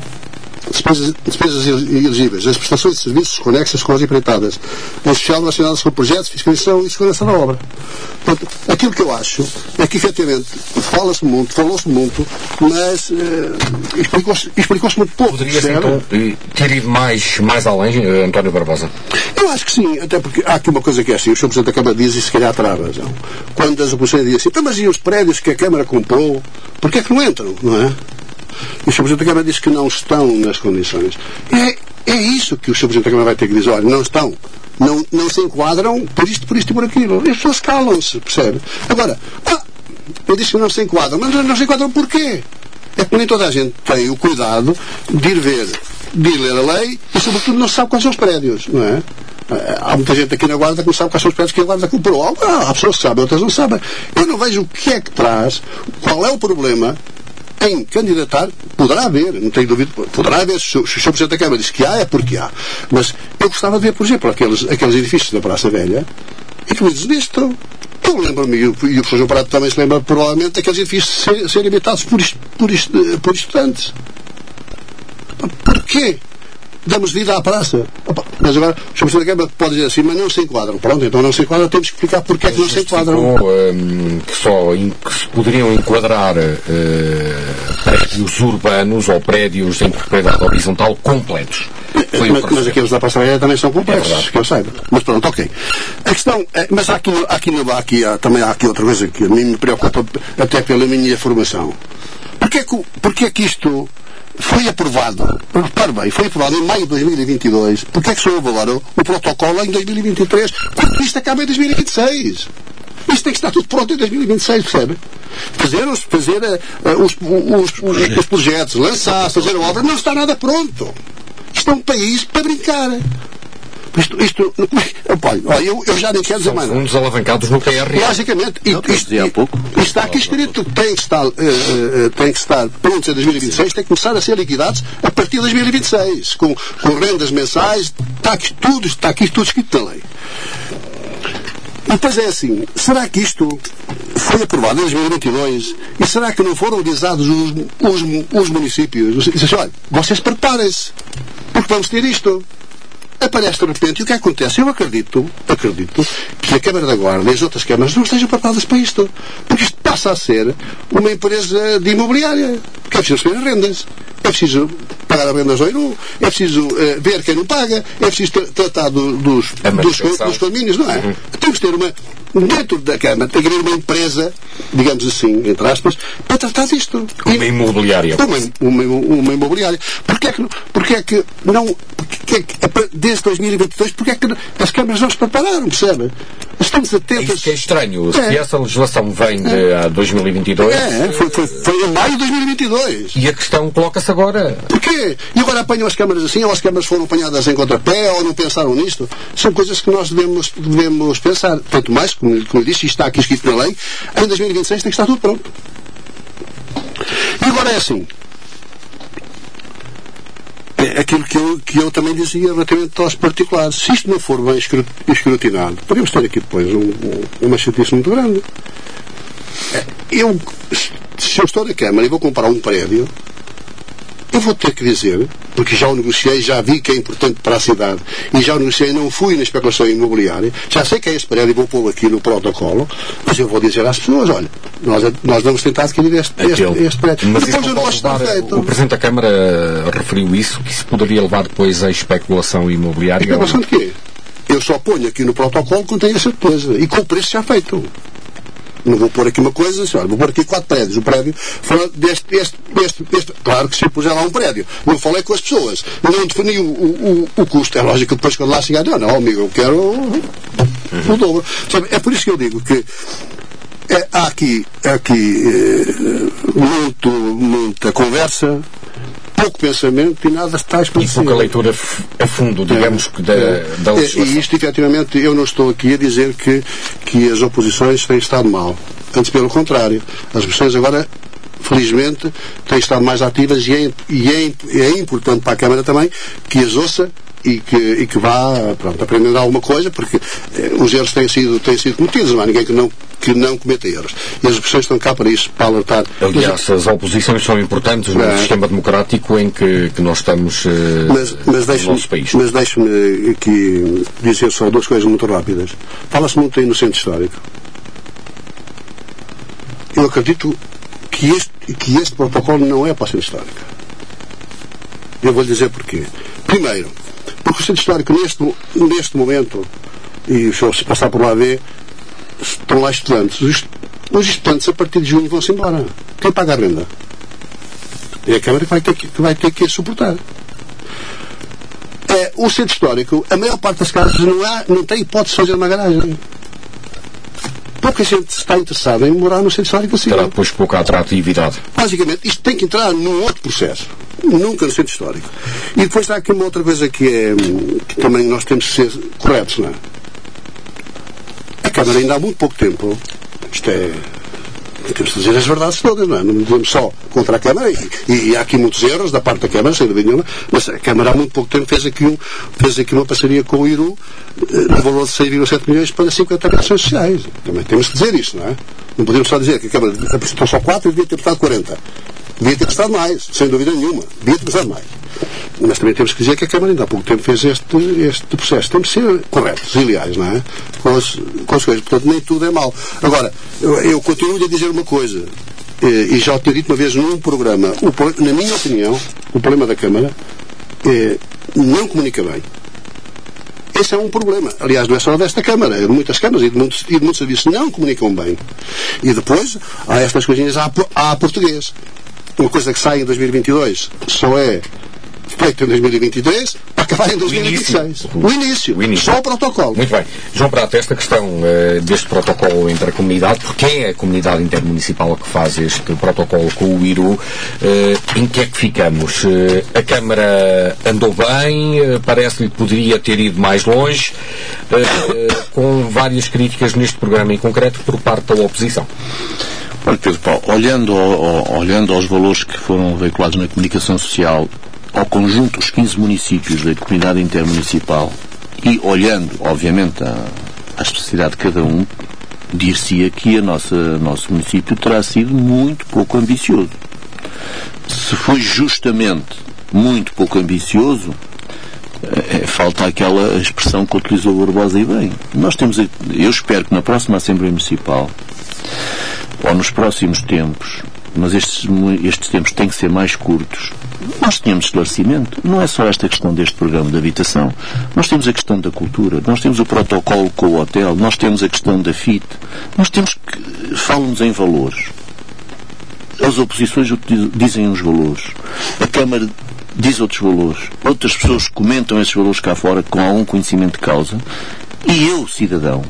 Despesas elegíveis, as prestações de serviços conexas com as empreitadas, em especial relacionadas com projetos, fiscalização e segurança da obra. Portanto, aquilo que eu acho é que, efetivamente, falou-se muito, mas explicou-se muito pouco. Poderia-se, então, ter ido mais além, António Barbosa? Eu acho que sim, até porque há aqui uma coisa que é assim, o Sr. Presidente da Câmara diz, e se calhar terá razão, quando as oposições dizem assim, então, mas e os prédios que a Câmara comprou, porquê é que não entram, não é? E o Sr. Presidente da Câmara diz que não estão nas condições. É isso que o Sr. Presidente da Câmara vai ter que dizer. Olha, não estão. Não se enquadram por isto e por aquilo. E as pessoas calam-se, percebe? Agora, eu disse que não se enquadram. Mas não se enquadram porquê? É que nem toda a gente tem o cuidado de ir ver, de ir ler a lei e, sobretudo, não sabe quais são os prédios, não é? Há muita gente aqui na Guarda que não sabe quais são os prédios que a Guarda comprou. Há pessoas que sabem, outras não sabem. Eu não vejo o que é que traz, qual é o problema em candidatar. Poderá haver, não tenho dúvida, poderá haver, se o Sr. Presidente da Câmara diz que há, é porque há. Mas eu gostava de ver, por exemplo, aqueles edifícios da Praça Velha, incluídos nisto. Eu lembro-me, e o professor João Prado também se lembra, provavelmente, daqueles edifícios serem habitados por estudantes. Porquê? Damos vida à praça. Mas agora, o Sr. Presidente da Câmara pode dizer assim, mas não se enquadram. Pronto, então não se enquadram, temos que explicar porque é que não se enquadram. Que se poderiam enquadrar prédios urbanos ou prédios em propriedade horizontal completos. Mas aqueles da Praça Velha também são complexos, que eu saiba. Mas pronto, ok. A questão, mas também há aqui outra coisa que a mim me preocupa, até pela minha formação. Porquê é que isto foi aprovado? Repare bem, foi aprovado em maio de 2022. Porquê é que só houve agora o protocolo em 2023? Quando isto acaba em 2026. Isto tem que estar tudo pronto em 2026, percebe? Fazer os projetos, lançar, fazer a obra, não está nada pronto. Isto é um país para brincar. Eu já nem quero dizer mais nada. Fundos alavancados no PRR. Logicamente, isto está aqui escrito que tem que estar prontos em 2026, tem que começar a ser liquidados a partir de 2026, com rendas mensais, está aqui tudo escrito na lei. E depois é assim, será que isto foi aprovado em 2022 e será que não foram avisados os municípios? Dizem, olha, vocês preparem-se, porque vamos ter isto. Aparece de repente, e o que acontece? Eu acredito que a Câmara da Guarda e as outras câmaras não estejam preparadas para isto. Porque isto passa a ser uma empresa de imobiliária. Porque é preciso receber rendas. É preciso pagar as rendas ao IRU. É preciso ver quem não paga. É preciso tratar dos condomínios, não é? Temos que ter dentro da Câmara tem que haver uma empresa, digamos assim, entre aspas, para tratar disto. Uma imobiliária. Uma imobiliária. Porque é que desde 2022, porque é que as câmaras não se prepararam, percebe? Estamos atentos. Isso que é estranho. Se essa legislação vem de 2022... Foi em maio de 2022. E a questão coloca-se agora. Porquê? E agora apanham as câmaras assim, ou as câmaras foram apanhadas em contrapé, ou não pensaram nisto? São coisas que nós devemos pensar. Tanto mais, como eu disse, está aqui escrito na lei, em 2026 tem que estar tudo pronto. E agora é assim. É aquilo que eu também dizia relativamente aos particulares. Se isto não for bem escrutinado, podemos ter aqui depois uma chatice muito grande. Se eu estou na Câmara e vou comprar um prédio, eu vou ter que dizer, porque já o negociei, já vi que é importante para a cidade, e já o negociei, não fui na especulação imobiliária, já sei que é este prédio e vou pô-lo aqui no protocolo, mas eu vou dizer às pessoas, olha, nós vamos tentar adquirir este prédio. Mas depois eu não gosto de estar feito. O Presidente da Câmara referiu isso, que isso poderia levar depois à especulação imobiliária. Especulação de quê? Eu só ponho aqui no protocolo quando tenho a certeza, e com o preço já feito. Não vou pôr aqui uma coisa, olha, vou pôr aqui 4 prédios. O prédio foi claro que se eu puser lá um prédio, não falei com as pessoas, não defini o custo. É lógico que depois quando lá chegar, não, amigo, eu quero o dobro. Sabe, é por isso que eu digo que há aqui muita conversa, pouco pensamento e nada está esclarecido. E pouca leitura a fundo, digamos, que da legislação. E isto, efetivamente, eu não estou aqui a dizer que as oposições têm estado mal. Antes, pelo contrário. As oposições agora, felizmente, têm estado mais ativas e é importante para a Câmara também que as ouça e que vá, pronto, aprendendo alguma coisa, porque os erros têm sido cometidos, não há ninguém que não cometa erros. E as oposições estão cá para isso, para alertar. Aliás, as oposições são importantes no sistema democrático em que nós estamos no nosso país. Mas deixe-me aqui dizer só duas coisas muito rápidas. Fala-se muito em inocente histórico. Eu acredito que este protocolo não é para o centro histórico. Eu vou-lhe dizer porquê. Primeiro, porque o centro histórico neste momento, e se passar por lá ver, estão lá estudantes. Os estudantes a partir de junho vão-se embora. Quem paga a renda? É a Câmara que vai ter que suportar. O centro histórico, a maior parte das casas não tem hipótese de fazer uma garagem. Pouca gente está interessada em morar no centro histórico assim. Terá depois pouca atratividade. Basicamente, isto tem que entrar num outro processo. Nunca no centro histórico. E depois está aqui uma outra coisa que também nós temos que ser corretos, não é? A Câmara ainda há muito pouco tempo, temos de dizer as verdades todas, não é? Não dizemos só contra a Câmara, e há aqui muitos erros da parte da Câmara, sem dúvida nenhuma, mas a Câmara há muito pouco tempo fez aqui uma parceria com o IRU no valor de 6,7 milhões para 50 ações sociais. Também temos que dizer isto, não é? Não podemos só dizer que a Câmara apresentou só 4 e devia ter prestado 40. Devia ter prestado mais, sem dúvida nenhuma. Devia ter prestado mais. Mas também temos que dizer que a Câmara ainda há pouco tempo fez este processo. Temos de ser corretos e leais, não é? Com as coisas. Portanto, nem tudo é mau. Agora, eu continuo a dizer uma coisa, e já o tinha dito uma vez num programa, na minha opinião, o problema da Câmara não comunica bem. Esse é um problema. Aliás, não é só desta Câmara, é de muitas câmaras e de muitos serviços não comunicam bem. E depois, há estas coisinhas à português. Uma coisa que sai em 2022 só é feito em 2023 para acabar em 2026. O início. Só o protocolo. Muito bem. João Prata, esta questão deste protocolo entre a comunidade, porque é a comunidade intermunicipal que faz este protocolo com o IRU, em que é que ficamos? A Câmara andou bem, parece-lhe que poderia ter ido mais longe, com várias críticas neste programa em concreto por parte da oposição. Olha, Pedro Paulo, olhando aos valores que foram veiculados na comunicação social, ao conjunto dos 15 municípios da comunidade intermunicipal e olhando, obviamente, à especificidade de cada um, dir-se-ia que o nosso município terá sido muito pouco ambicioso. Se foi justamente muito pouco ambicioso, falta aquela expressão que utilizou o Barbosa e bem. Eu espero que na próxima Assembleia Municipal ou nos próximos tempos, mas estes tempos têm que ser mais curtos, nós tínhamos esclarecimento. Não é só esta questão deste programa de habitação. Nós temos a questão da cultura, nós temos o protocolo com o hotel, nós temos a questão da FIT, nós temos que... Falam-nos em valores. As oposições dizem uns valores. A Câmara diz outros valores. Outras pessoas comentam esses valores cá fora com algum conhecimento de causa. E eu, cidadão,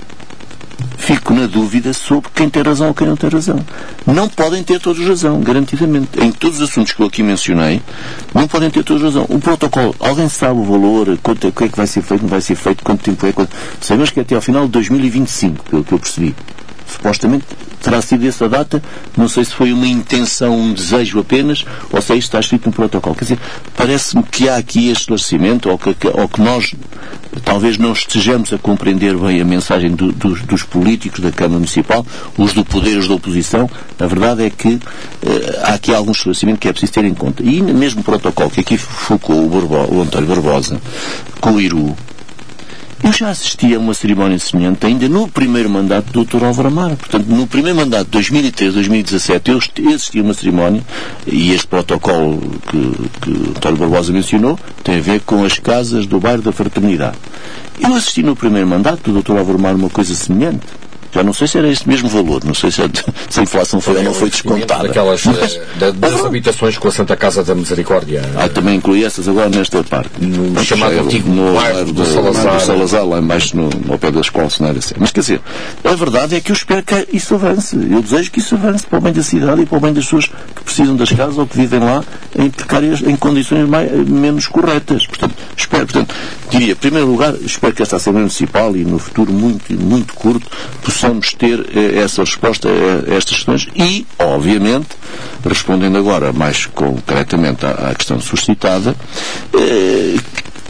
fico na dúvida sobre quem tem razão ou quem não tem razão. Não podem ter todos razão, garantidamente. Em todos os assuntos que eu aqui mencionei, não podem ter todos razão. O protocolo, alguém sabe o valor, o que é que vai ser feito, não vai ser feito, quanto tempo é, sabemos que é até ao final de 2025, pelo que eu percebi. Supostamente terá sido essa data, não sei se foi uma intenção, um desejo apenas, ou se isto está escrito no protocolo. Quer dizer, parece-me que há aqui este esclarecimento, ou que nós talvez não estejamos a compreender bem a mensagem dos políticos da Câmara Municipal, os do poder, os da oposição. A verdade é que há aqui algum esclarecimento que é preciso ter em conta. E mesmo o protocolo que aqui focou o António Barbosa com o IRU, eu já assisti a uma cerimónia semelhante ainda no primeiro mandato do Dr. Álvaro Amaro. Portanto, no primeiro mandato de 2013-2017 eu assisti a uma cerimónia, e este protocolo que o António Barbosa mencionou tem a ver com as casas do bairro da Fraternidade. Eu assisti no primeiro mandato do Dr. Álvaro Amaro uma coisa semelhante. Já não sei se era este mesmo valor, não sei se a inflação foi ou não foi descontada. Das habitações com a Santa Casa da Misericórdia. Também inclui essas agora nesta parte. No chamado antigo bairro do Salazar, lá embaixo ao pé da escola cenária. Mas quer dizer, a verdade é que eu espero que isso avance. Eu desejo que isso avance para o bem da cidade e para o bem das pessoas que precisam das casas ou que vivem lá em condições menos corretas. Portanto, diria, em primeiro lugar, espero que esta Assembleia Municipal e no futuro muito, muito curto possamos ter essa resposta a estas questões e, obviamente, respondendo agora mais concretamente à questão suscitada,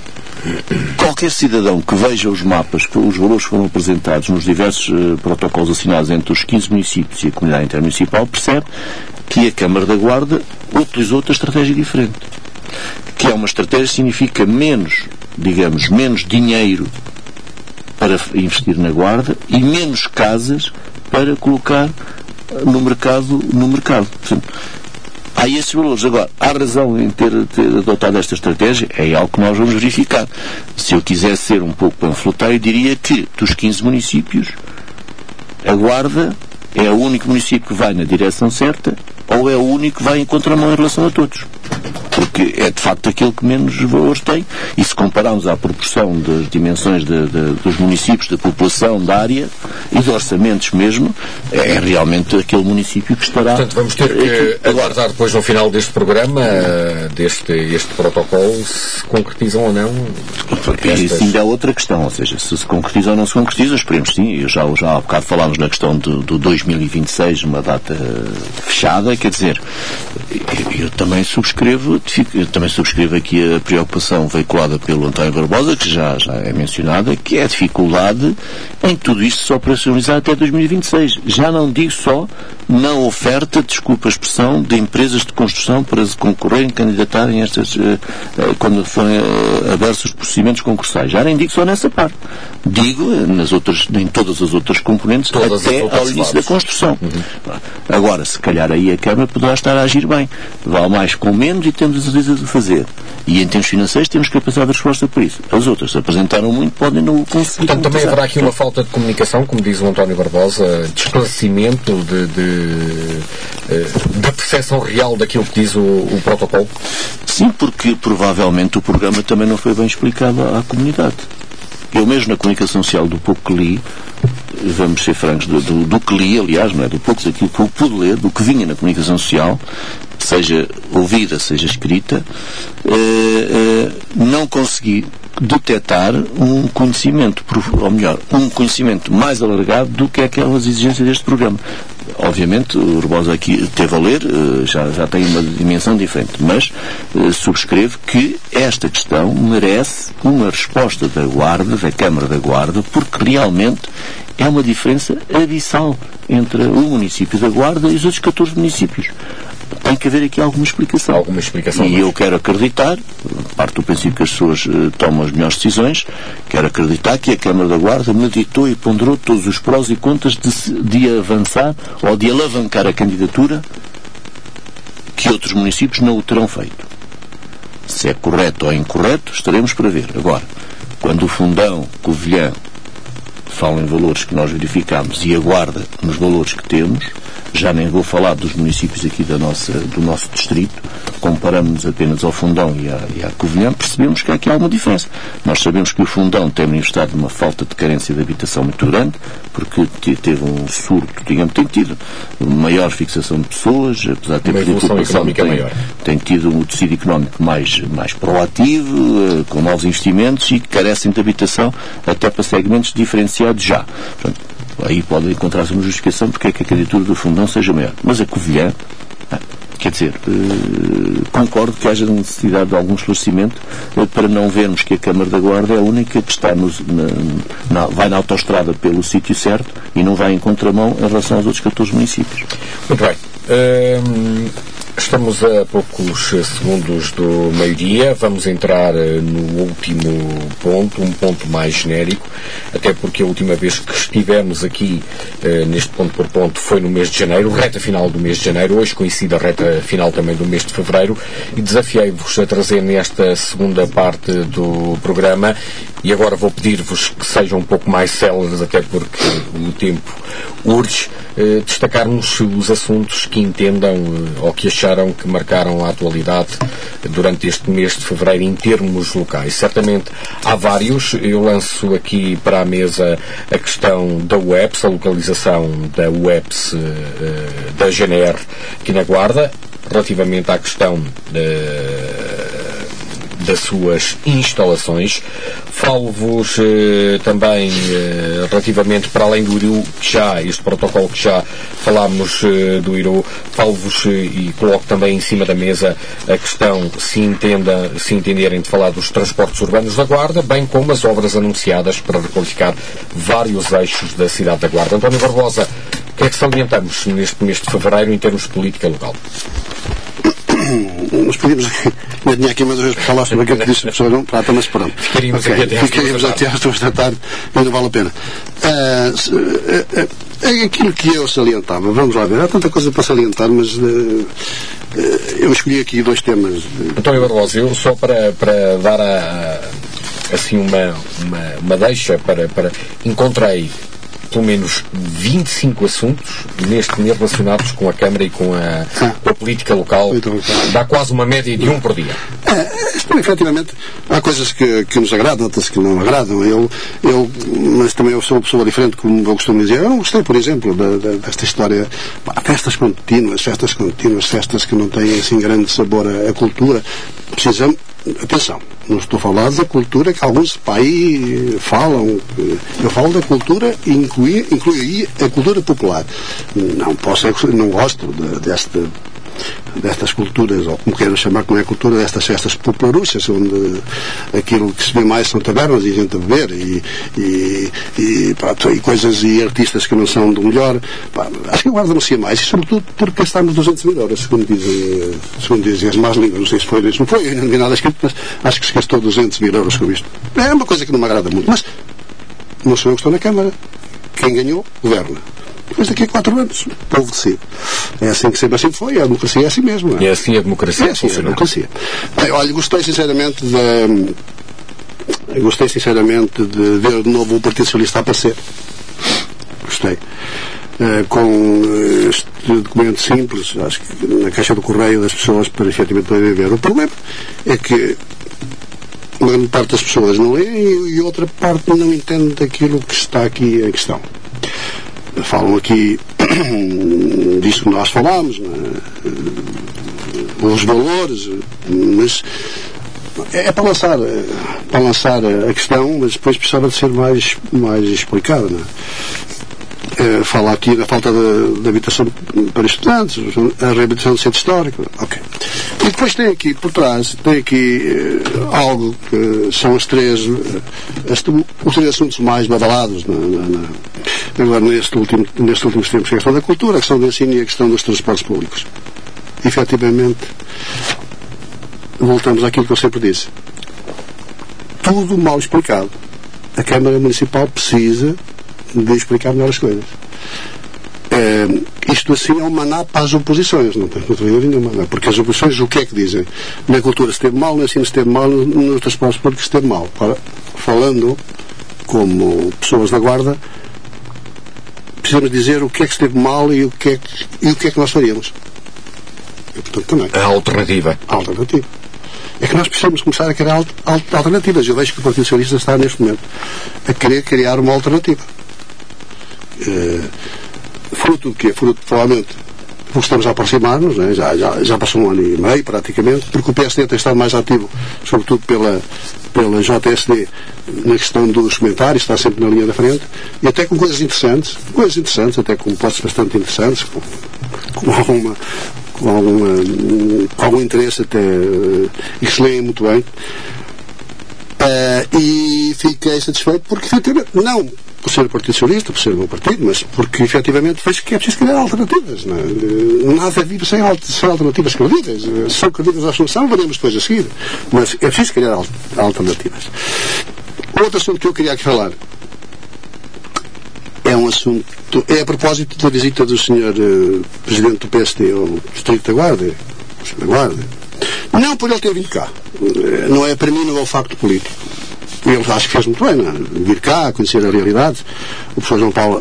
qualquer cidadão que veja os mapas, que os valores foram apresentados nos diversos protocolos assinados entre os 15 municípios e a comunidade intermunicipal, percebe que a Câmara da Guarda utilizou outra estratégia diferente. Que é uma estratégia que significa menos dinheiro para investir na Guarda e menos casas para colocar no mercado. Portanto, há esses valores. Agora, há razão em ter adotado esta estratégia? É algo que nós vamos verificar. Se eu quisesse ser um pouco panfletário, eu diria que dos 15 municípios, a Guarda é o único município que vai na direção certa ou é o único que vai em contramão em relação a todos. Porque é de facto aquele que menos valores tem, e se compararmos à proporção das dimensões dos municípios, da população, da área e de orçamentos mesmo, é realmente aquele município que estará... Portanto, vamos ter que aguardar depois no final deste programa, este protocolo, se concretizam ou não. Isso ainda é outra questão, ou seja, se concretiza ou não se concretiza, esperemos sim. Já há bocado falámos na questão do 2026, uma data fechada, quer dizer, eu também subscrevo aqui a preocupação veiculada pelo António Barbosa, que já é mencionada, que é a dificuldade em tudo isto se operacionalizar até 2026. Já não digo só na oferta, desculpa a expressão, de empresas de construção para se concorrerem, candidatarem estas, quando forem abertos os procedimentos concursais. Já nem digo só nessa parte. Digo em todas as outras componentes, até ao início da construção. Agora, se calhar aí a Câmara poderá estar a agir bem. Vale mais com menos e temos a certeza de fazer. E em termos financeiros temos capacidade de resposta por isso. As outras se apresentaram muito, podem não o conseguir. Portanto, também haverá aqui uma falta de comunicação, como diz o António Barbosa, de esclarecimento, da percepção real daquilo que diz o protocolo? Sim, porque provavelmente o programa também não foi bem explicado à comunidade. Eu mesmo na comunicação social do pouco que li, vamos ser francos, do que li, aliás, não é do pouco, daquilo que eu pude ler, do que vinha na comunicação social, seja ouvida, seja escrita, não consegui detectar um conhecimento, ou melhor, um conhecimento mais alargado do que é aquelas exigências deste programa. Obviamente, o Barbosa aqui teve a ler, já tem uma dimensão diferente, mas subscrevo que esta questão merece uma resposta da Guarda, da Câmara da Guarda, porque realmente é uma diferença abissal entre o município da Guarda e os outros 14 municípios. Tem que haver aqui alguma explicação. E eu quero acreditar, parte do princípio que as pessoas tomam as melhores decisões, quero acreditar que a Câmara da Guarda meditou e ponderou todos os prós e contras de avançar ou de alavancar a candidatura, que outros municípios não o terão feito. Se é correto ou incorreto, estaremos para ver. Agora, quando o Fundão, Covilhã, falam em valores que nós verificamos e a Guarda nos valores que temos, já nem vou falar dos municípios aqui do nosso distrito, comparamos-nos apenas ao Fundão e à Covilhã, percebemos que há aqui alguma diferença. Nós sabemos que o Fundão tem manifestado uma falta de carência de habitação muito grande, porque teve um surto, digamos, tem tido maior fixação de pessoas, apesar de ter perdido a população, tem tido um tecido económico mais proativo, com novos investimentos e que carecem de habitação até para segmentos diferenciados já. Portanto, aí pode encontrar-se uma justificação porque é que a candidatura do Fundão seja maior. Mas a Covilhã, quer dizer, concordo que haja necessidade de algum esclarecimento para não vermos que a Câmara da Guarda é a única que está vai na autoestrada pelo sítio certo e não vai em contramão em relação aos outros 14 municípios. Muito bem. Estamos a poucos segundos do meio-dia. Vamos entrar no último ponto, um ponto mais genérico, até porque a última vez que estivemos aqui neste ponto por ponto foi no mês de janeiro, reta final do mês de janeiro. Hoje coincide a reta final também do mês de fevereiro e desafiei-vos a trazer nesta segunda parte do programa, e agora vou pedir-vos que sejam um pouco mais céleres, até porque o tempo urge, destacarmos os assuntos que entendam ou que acharam que marcaram a atualidade durante este mês de fevereiro em termos locais. Certamente há vários. Eu lanço aqui para a mesa a questão da UEPS, a localização da UEPS da GNR aqui na Guarda, relativamente à questão das suas instalações. Falo-vos também relativamente, para além do IRU, este protocolo que já falámos do IRU, falo-vos e coloco também em cima da mesa a questão, se entenderem de falar dos transportes urbanos da Guarda, bem como as obras anunciadas para requalificar vários eixos da cidade da Guarda. António Barbosa, o que é que salientamos neste mês de fevereiro em termos de política local? Nós podíamos aqui mais uma vez para falar sobre aquilo que disse a professora não prata, mas pronto. Ficaríamos até às 2 da tarde, mas não vale a pena. Aquilo que eu salientava, vamos lá ver, há tanta coisa para salientar, mas eu escolhi aqui 2 temas. António Barbosa, eu só para dar assim uma deixa para encontrei pelo menos 25 assuntos neste mês relacionados com a Câmara e com a política local. Dá quase uma média de 1 por dia. Efetivamente, há coisas que nos agradam, outras que não agradam. Mas também eu sou uma pessoa diferente, como eu costumo dizer. Eu não gostei, por exemplo, desta história. Festas contínuas, festas que não têm assim grande sabor à cultura. Precisamos. Atenção, não estou a falar da cultura que alguns aí falam. Eu falo da cultura e inclui aí a cultura popular. Não gosto destas culturas, ou como queiram chamar, que não é cultura, destas festas popularuchas, onde aquilo que se vê mais são tabernas e gente a beber e coisas e artistas que não são do melhor. Acho que a Guarda merecia mais, e sobretudo porque gastámos 200 mil euros, segundo dizem as más línguas. Não sei se foi, não foi, eu não vi nada escrito, mas acho que se gastou 200 mil euros com isto. É uma coisa que não me agrada muito, mas não sou eu que estou na Câmara. Quem ganhou, governa. Depois daqui a 4 anos, o povo decide. É assim que sempre assim foi, a democracia é assim mesmo. Não é? É assim a democracia. É assim a democracia. Bem, olha, gostei sinceramente de ver de novo o Partido Socialista a aparecer. Gostei. Com este documento simples, acho que na caixa do correio das pessoas para efetivamente poderem ver. O problema é que uma grande parte das pessoas não lê e outra parte não entende daquilo que está aqui em questão. Falam aqui disso que nós falámos, os valores, mas é para lançar a questão, mas depois precisava de ser mais explicado. Não é? Fala aqui da falta de habitação para estudantes, a reabilitação do centro histórico. Ok. E depois tem aqui por trás algo que são os 3 assuntos mais badalados agora nestes últimos tempos, a questão da cultura, a questão do ensino e a questão dos transportes públicos. Efetivamente, voltamos àquilo que eu sempre disse. Tudo mal explicado. A Câmara Municipal precisa de explicar melhor as coisas. Isto assim é um maná para as oposições, não tem nenhuma, porque as oposições o que é que dizem? Na cultura se esteve mal, no ensino se esteve mal, nos transportes públicos se esteve mal. Ora, falando como pessoas da Guarda, precisamos dizer o que é que esteve mal e o que é que nós faríamos. E, portanto, também. A alternativa. É que nós precisamos começar a criar alternativas. Eu vejo que o Partido Socialista está neste momento a querer criar uma alternativa. Fruto do quê? Fruto, provavelmente, porque estamos a aproximar-nos, né? já passou 1 ano e meio, praticamente, porque o PSD tem estado mais ativo, sobretudo pela JSD, na questão dos comentários, está sempre na linha da frente, e até com coisas interessantes, até com postos bastante interessantes, com algum interesse até, e que se leem muito bem. E fiquei satisfeito porque, efetivamente, não por ser o Partido Socialista, por ser o meu partido, mas porque, efetivamente, vejo que é preciso criar alternativas. Não nada vive sem alternativas credíveis. Se são credíveis ou não são, veremos depois a seguir. Mas é preciso criar alternativas. Outro assunto que eu queria aqui falar é um assunto, é a propósito da visita do Sr. Presidente do PSD ao Distrito da Guarda, não por ele ter vindo cá. Não é, para mim, não é o facto político. Ele acho que fez muito bem, não é? Vir cá, conhecer a realidade. O professor João Paulo,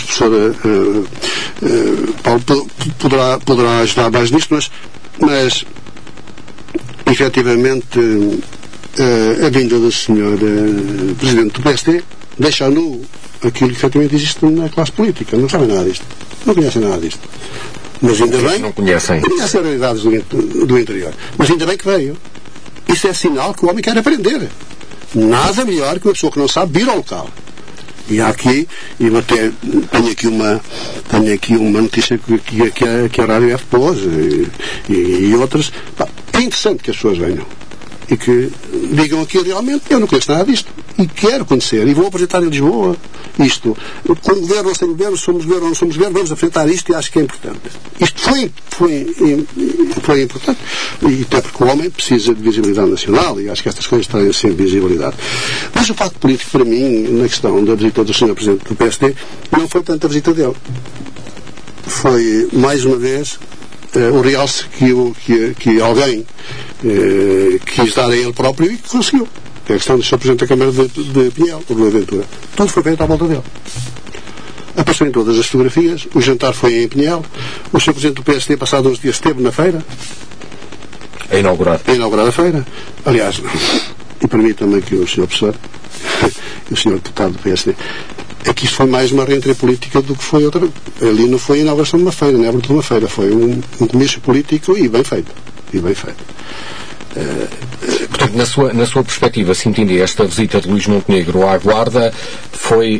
poderá ajudar mais nisto, mas efetivamente a vinda do Sr. Presidente do PSD deixa nu aquilo que efetivamente existe na classe política. Não sabem nada disto. Não conhecem nada disto. Mas ainda bem. Não conhecem. Conhecem as realidades do interior. Mas ainda bem que veio. Isso é sinal que o homem quer aprender. Nada melhor que uma pessoa que não sabe vir ao local. E há aqui, eu até tenho aqui uma notícia que a Rádio F pôs e outras. É interessante que as pessoas venham e que digam aqui realmente, eu não conheço nada disto e quero conhecer e vou apresentar em Lisboa isto, com governo ou sem governo, somos governo ou não somos governo, vamos apresentar isto e acho que é importante. Isto foi importante, e até porque o homem precisa de visibilidade nacional e acho que estas coisas têm sempre visibilidade. Mas o facto político para mim, na questão da visita do Sr. Presidente do PSD, não foi tanto a visita dele, foi mais uma vez o realce que alguém quis dar a ele próprio e que conseguiu. É a questão do Sr. Presidente da Câmara de Pinhel, o Rui Ventura. Tudo foi feito à volta dele. Apareceu em todas as fotografias, o jantar foi em Pinhel, o Sr. Presidente do PSD, passado uns dias, esteve na feira. A inaugurar a feira. Aliás, e permita-me que o Sr. Professor e o Sr. Deputado do PSD, aqui isto foi mais uma reentrée política do que foi outra. Ali não foi a inauguração de uma feira, não é abertura de uma feira, foi um comício político e bem feito. Portanto, na sua perspectiva, se entender, esta visita de Luís Montenegro à Guarda foi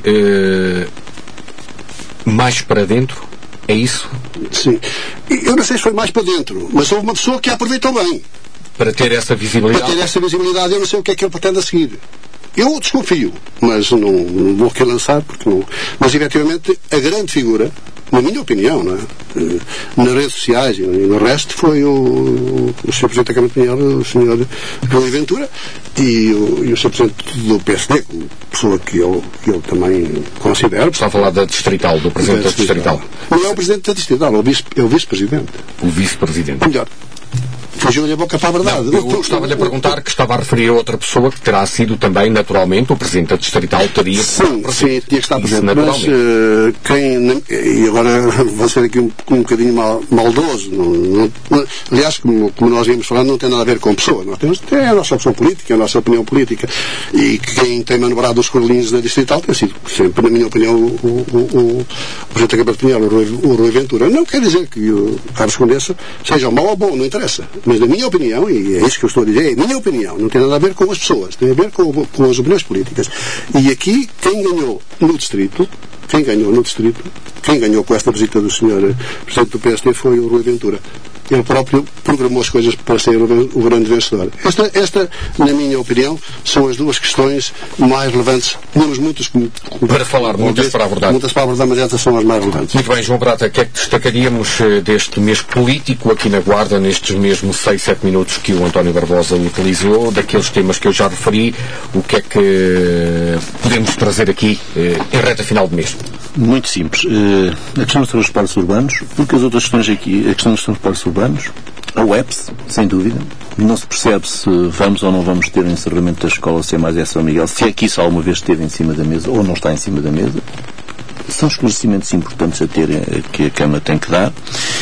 mais para dentro? É isso? Sim. Eu não sei se foi mais para dentro, mas houve uma pessoa que a aproveitou bem. Para ter essa visibilidade? Para ter essa visibilidade, eu não sei o que é que ele pretende a seguir. Eu desconfio, mas não vou aqui lançar, porque não. Mas, efetivamente, a grande figura, na minha opinião, não é? Nas redes sociais e no resto, foi o Sr. Presidente da Câmara de Pinhel, o Sr. Rui Ventura, e o Sr. Presidente do PSD, como pessoa que eu também considero. Está a falar da Distrital, do Presidente da Distrital. Não é o Presidente da Distrital, é o Vice-Presidente. O Vice-Presidente. Melhor. Fugiu-lhe a boca para a verdade. Não, eu estava-lhe a perguntar que estava a referir a outra pessoa que terá sido também, naturalmente, o Presidente da Distrital teria sim, tinha que estar presente. Mas e agora vou ser aqui um bocadinho maldoso. Aliás, como nós íamos falar, não tem nada a ver com pessoa. Nós temos a nossa opção política, a nossa opinião política. E quem tem manobrado os cordelinhos da Distrital tem sido, sempre, na minha opinião, o Presidente da Câmara de Pinhel, o Rui Ventura. Não quer dizer que o Carlos Condessa seja mau ou bom, não interessa. Mas na minha opinião, e é isso que eu estou a dizer, é a minha opinião, não tem nada a ver com as pessoas, tem a ver com as opiniões políticas. E aqui, quem ganhou no distrito, quem ganhou com esta visita do Sr. Presidente do PSD foi o Rui Ventura. Ele próprio programou as coisas para ser o grande vencedor. Esta, na minha opinião, são as duas questões mais relevantes. Temos muitas para falar, muitas para abordar. Muitas para abordar, mas estas são as mais relevantes. Muito bem, João Prata, o que é que destacaríamos deste mês político aqui na Guarda, nestes mesmos 6-7 minutos que o António Barbosa utilizou, daqueles temas que eu já referi, o que é que podemos trazer aqui em reta final de mês? Muito simples. A questão dos transportes urbanos, porque as outras questões aqui, a questão dos transportes urbanos, a UEPS, sem dúvida. Não se percebe se vamos ou não vamos ter o encerramento da escola C+S São Miguel, se é que isso alguma vez esteve em cima da mesa ou não está em cima da mesa. São esclarecimentos importantes a ter, que a Câmara tem que dar.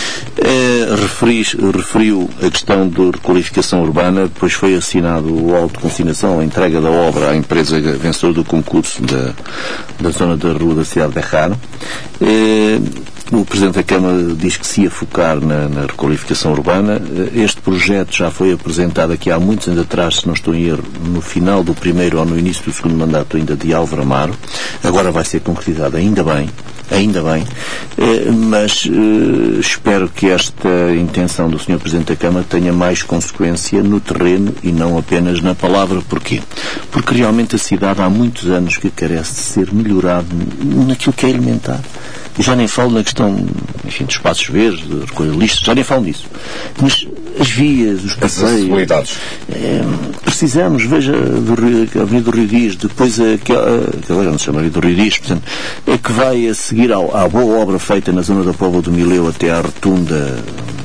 Referiu a questão de requalificação urbana, depois foi assinado o auto de consignação, a entrega da obra à empresa vencedora do concurso da zona da rua da cidade de Erraro. O Presidente da Câmara diz que se ia focar na requalificação urbana. Este projeto já foi apresentado aqui há muitos anos atrás, se não estou em erro, no final do primeiro ou no início do segundo mandato ainda de Álvaro Amaro. Agora vai ser concretizado, ainda bem, mas espero que esta intenção do Sr. Presidente da Câmara tenha mais consequência no terreno e não apenas na palavra. Porquê? Porque realmente a cidade há muitos anos que carece de ser melhorado naquilo que é elementar. E já nem falo na questão, enfim, dos espaços verdes, de recolher lixo, já nem falo nisso. Mas as vias, os passeios... precisamos, veja, a Avenida do Rio Dias, depois aquela não se chama Avenida do Rio Dias, portanto, é que vai a seguir à boa obra feita na zona da Póvoa do Mileu até à rotunda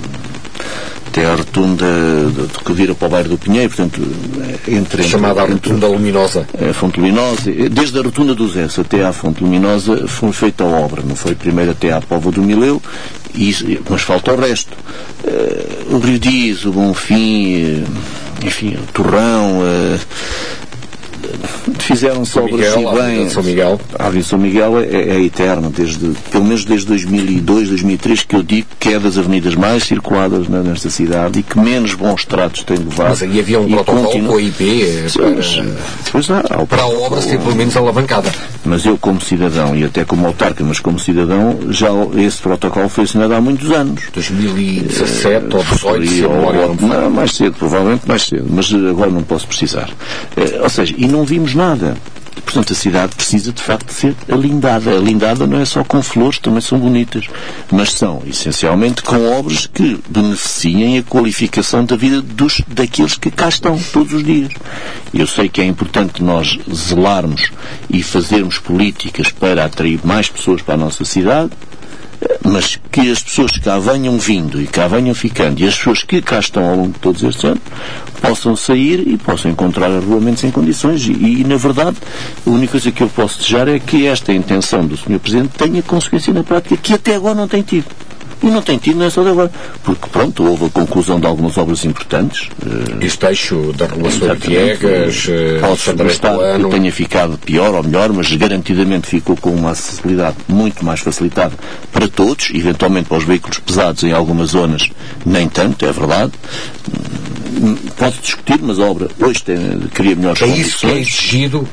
que vira para o bairro do Pinheiro, portanto, chamada a Rotunda Luminosa. A Fonte Luminosa. Desde a Rotunda do Zé até à Fonte Luminosa foi feita a obra, não foi primeiro até à Póvoa do Mileu, mas falta o resto. O Rio Dias, o Bonfim, enfim, o Torrão, fizeram-se obras e bem. São Miguel. A Avenida São Miguel é eterna, pelo menos desde 2002, 2003, que eu digo que é das avenidas mais circuladas nesta cidade e que menos bons tratos tem levado. Mas aí havia um protocolo com a IP para a obra ser pelo menos alavancada. Mas eu, como cidadão, e até como autarca, mas como cidadão, já esse protocolo foi assinado há muitos anos. 2017 ou 2018, não, mais cedo, provavelmente mais cedo, mas agora não posso precisar. Ou seja, e não vimos nada. Portanto, a cidade precisa, de facto, de ser alindada. Alindada não é só com flores, também são bonitas, mas são, essencialmente, com obras que beneficiem a qualificação da vida daqueles que cá estão todos os dias. Eu sei que é importante nós zelarmos e fazermos políticas para atrair mais pessoas para a nossa cidade, mas que as pessoas que cá venham vindo e cá venham ficando, e as pessoas que cá estão ao longo de todos estes anos, possam sair e possam encontrar arruamentos em condições. E, na verdade, a única coisa que eu posso desejar é que esta intenção do Sr. Presidente tenha consequência na prática, que até agora não tem tido. E não tem tido, não é só de agora. Porque, pronto, houve a conclusão de algumas obras importantes. Este eixo da Relação de Viegas, pode estar que tenha ficado pior ou melhor, mas garantidamente ficou com uma acessibilidade muito mais facilitada para todos, eventualmente para os veículos pesados em algumas zonas, nem tanto, é verdade. Pode discutir, mas a obra hoje cria melhores condições. É isso que é exigido,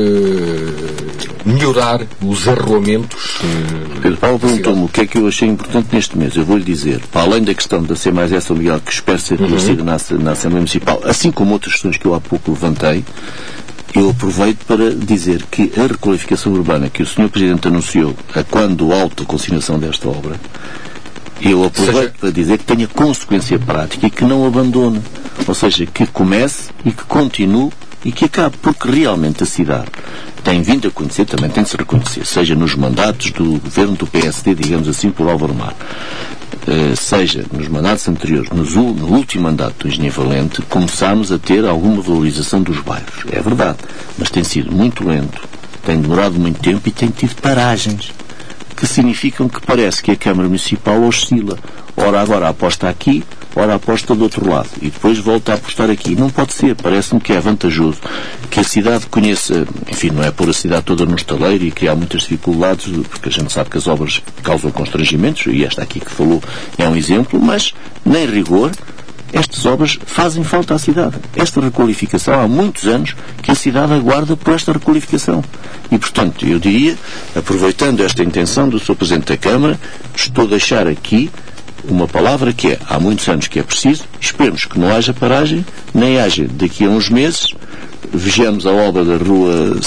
melhorar os arruamentos. Pedro Paulo perguntou-me o que é que eu achei importante neste mês. Eu vou-lhe dizer, para além da questão da ser mais essa Miguel, que espero ser conhecida na Assembleia Municipal, assim como outras questões que eu há pouco levantei, eu aproveito para dizer que a requalificação urbana que o Sr. Presidente anunciou a quando alta consignação desta obra, eu aproveito para dizer que tenha consequência prática e que não abandone. Ou seja, que comece e que continue e que acabe, porque realmente a cidade tem vindo a conhecer, também tem de se reconhecer, seja nos mandatos do governo do PSD, digamos assim, por Álvaro Mar, seja nos mandatos anteriores, no último mandato do Engenheiro Valente, começámos a ter alguma valorização dos bairros. É verdade, mas tem sido muito lento, tem demorado muito tempo e tem tido paragens, que significam que parece que a Câmara Municipal oscila. Ora agora aposta aqui, ora aposta do outro lado. E depois volta a apostar aqui. Não pode ser. Parece-me que é vantajoso que a cidade conheça, enfim, não é pôr a cidade toda no estaleiro e criar muitas dificuldades, porque a gente sabe que as obras causam constrangimentos, e esta aqui que falou é um exemplo, mas, nem rigor, estas obras fazem falta à cidade. Esta requalificação, há muitos anos que a cidade aguarda por esta requalificação. E, portanto, eu diria, aproveitando esta intenção do Sr. Presidente da Câmara, estou a deixar aqui uma palavra que é, há muitos anos que é preciso, esperemos que não haja paragem, nem haja daqui a uns meses, vejamos a obra da Rua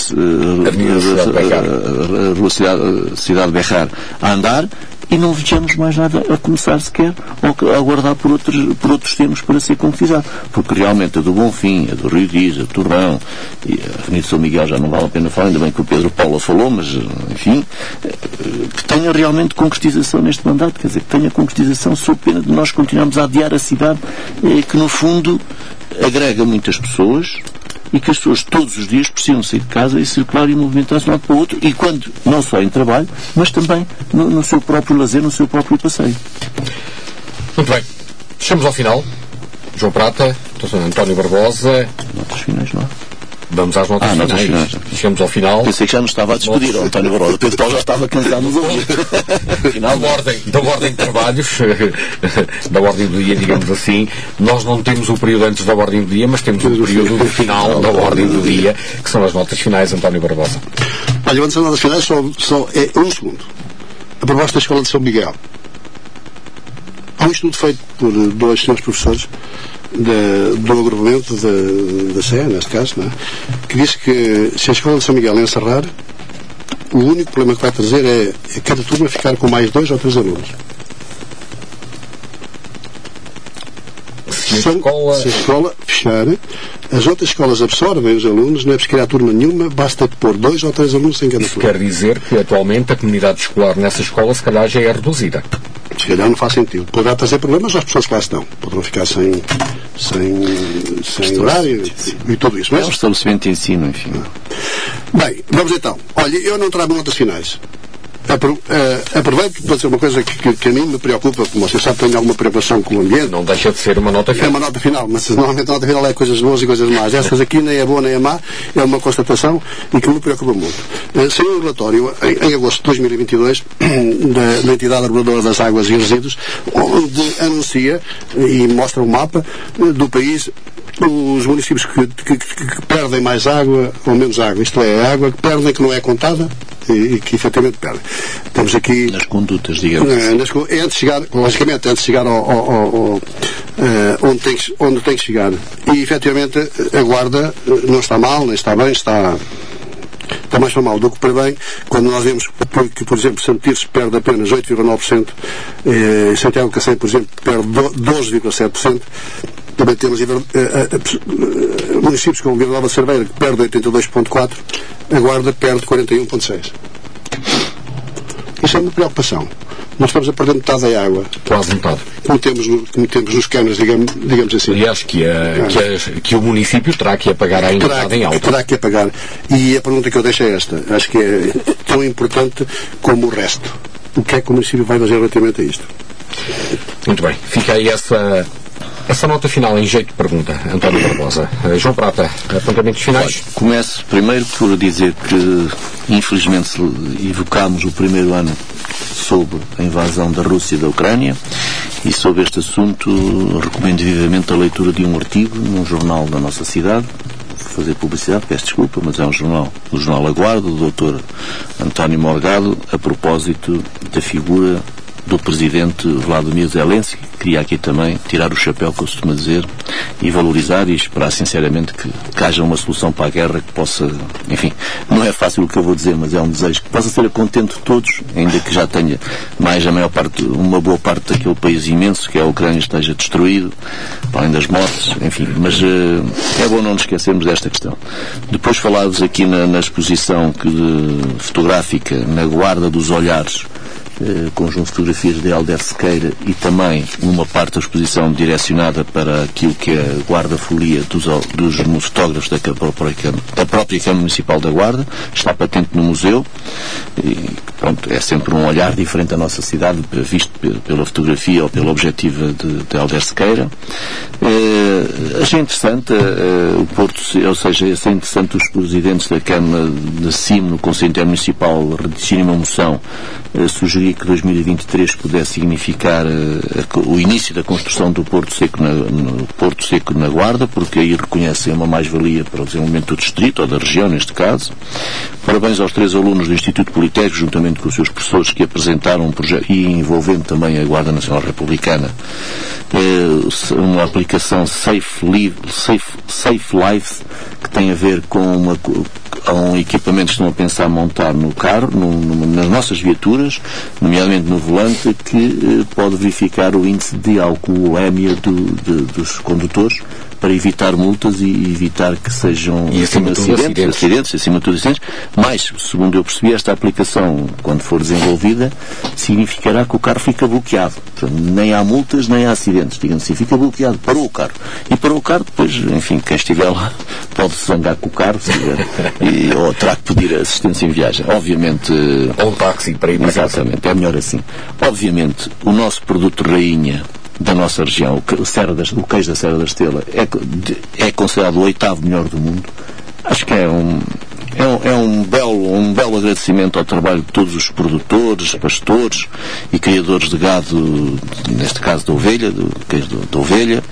Cidade Berrar a andar, e não vejamos mais nada a começar sequer ou a aguardar por outros termos para ser concretizado. Porque realmente a do Bonfim, a do Rio Dias, a do Torrão e a Avenida São Miguel já não vale a pena falar, ainda bem que o Pedro Paulo falou, mas enfim, que tenha realmente concretização neste mandato, quer dizer, que tenha concretização sob pena de nós continuarmos a adiar a cidade, que no fundo agrega muitas pessoas e que as pessoas todos os dias precisam sair de casa e circular e movimentar-se de um lado para o outro, e quando, não só em trabalho, mas também no seu próprio lazer, no seu próprio passeio. Muito bem. Chegamos ao final. João Prata, António Barbosa. Notas finais, não é? Vamos às notas finais. Chegamos ao final. Pensei que já nos estava a despedir, António Barbosa. O Pedro Paulo já estava cansado nos ouvir. Da ordem de trabalhos, da ordem do dia, digamos assim. Nós não temos o período antes da ordem do dia, mas temos o período do final da ordem do dia, que são as notas finais, António Barbosa. Olha, antes das notas finais, só é um segundo. A proposta da Escola de São Miguel. Há um estudo feito por dois senhores professores do agrupamento da SE, neste caso, não é? Que diz que se a Escola de São Miguel encerrar, o único problema que vai trazer é cada turma ficar com mais 2 ou 3 alunos. Se a escola fechar, as outras escolas absorvem os alunos, não é preciso criar turma nenhuma, basta pôr 2 ou 3 alunos em cada turma. Quer dizer que atualmente a comunidade escolar nessa escola se calhar já é reduzida. Se calhar não faz sentido. Poderá trazer problemas às pessoas que lá estão. Poderão ficar sem horário e tudo isso. Mas é um estabelecimento de ensino, enfim. Bem, vamos então. Olha, eu não trago notas finais. Aproveito para dizer uma coisa que a mim me preocupa, como você sabe, tenho alguma preocupação com o ambiente. Não deixa de ser uma nota final. É uma nota final, mas normalmente a nota final é coisas boas e coisas más. Estas aqui nem é boa nem é má, é uma constatação e que me preocupa muito. Saiu um relatório em agosto de 2022 da entidade reguladora das águas e resíduos, onde anuncia e mostra um mapa do país os municípios que perdem mais água ou menos água, isto é, a água que perdem, que não é contada e que efetivamente perdem. Estamos aqui nas condutas, digamos. Logicamente, antes de chegar onde tem que chegar. E efetivamente a Guarda não está mal, nem está bem, está mais para mal do que para bem, quando nós vemos que, por exemplo, Santo Tirso perde apenas 8,9%, Santiago do Cacém, por exemplo, perde 12,7%. Também temos municípios como Vila Nova de Cerveira, que perde 82,4%, a Guarda perde 41,6%. Isso é uma preocupação. Nós estamos a perder metade da água. Quase metade. Como temos nos canos, digamos assim. E acho que o município terá que apagar ainda metade em alta. Terá que apagar. E a pergunta que eu deixo é esta. Acho que é tão importante como o resto. O que é que o município vai fazer relativamente a isto? Muito bem. Fica aí essa nota final em jeito de pergunta, António Barbosa. João Prata, apontamentos finais? Começo primeiro por dizer que, infelizmente, evocámos o primeiro ano sob a invasão da Rússia e da Ucrânia, e sobre este assunto recomendo vivamente a leitura de um artigo num jornal da nossa cidade. Vou fazer publicidade, peço desculpa, mas é um jornal, o Jornal A Guarda, do Dr. António Morgado, a propósito da figura do presidente Vladimir Zelensky. Queria aqui também tirar o chapéu, que eu costumo dizer, e valorizar e esperar sinceramente que haja uma solução para a guerra que possa, enfim, não é fácil o que eu vou dizer, mas é um desejo que possa ser a contento de todos, ainda que já tenha uma boa parte daquele país imenso que é a Ucrânia esteja destruído, para além das mortes, enfim, mas é bom não nos esquecermos desta questão. Depois falados aqui na exposição fotográfica na Guarda dos Olhares, conjunto de fotografias de Helder Sequeira, e também uma parte da exposição direcionada para aquilo que é a guarda-folia dos fotógrafos da própria Câmara Municipal da Guarda, está patente no museu, e pronto, é sempre um olhar diferente da nossa cidade, visto pela fotografia ou pela objetiva de Helder Sequeira. Achei interessante o Porto, ou seja, achei interessante os presidentes da Câmara de CIM no Conselho Intermunicipal redigirem uma moção sugerir que 2023 pudesse significar o início da construção do Porto Seco na Guarda, porque aí reconhecem uma mais-valia para o desenvolvimento do distrito, ou da região neste caso. Parabéns aos 3 alunos do Instituto Politécnico, juntamente com os seus professores, que apresentaram um projeto, e envolvendo também a Guarda Nacional Republicana, uma aplicação Safe Life, que tem a ver com um equipamento que estão a pensar montar no carro, nas nossas viaturas, nomeadamente no volante, que pode verificar o índice de álcool émia dos condutores, para evitar multas e evitar que sejam acidentes, acima de tudo acidentes. Mas, segundo eu percebi, esta aplicação, quando for desenvolvida, significará que o carro fica bloqueado. Portanto, nem há multas, nem há acidentes. Digamos assim, fica bloqueado, parou o carro. E parou o carro, depois, enfim, quem estiver lá pode-se zangar com o carro, se tiver, ou terá que pedir assistência em viagem. Obviamente... Ou um táxi para ir. Exatamente, é melhor assim. Obviamente, o nosso produto rainha da nossa região, o queijo da Serra da Estrela, é considerado o 8º melhor do mundo. Acho que é um belo agradecimento ao trabalho de todos os produtores, pastores e criadores de gado, neste caso da ovelha, do queijo da ovelha.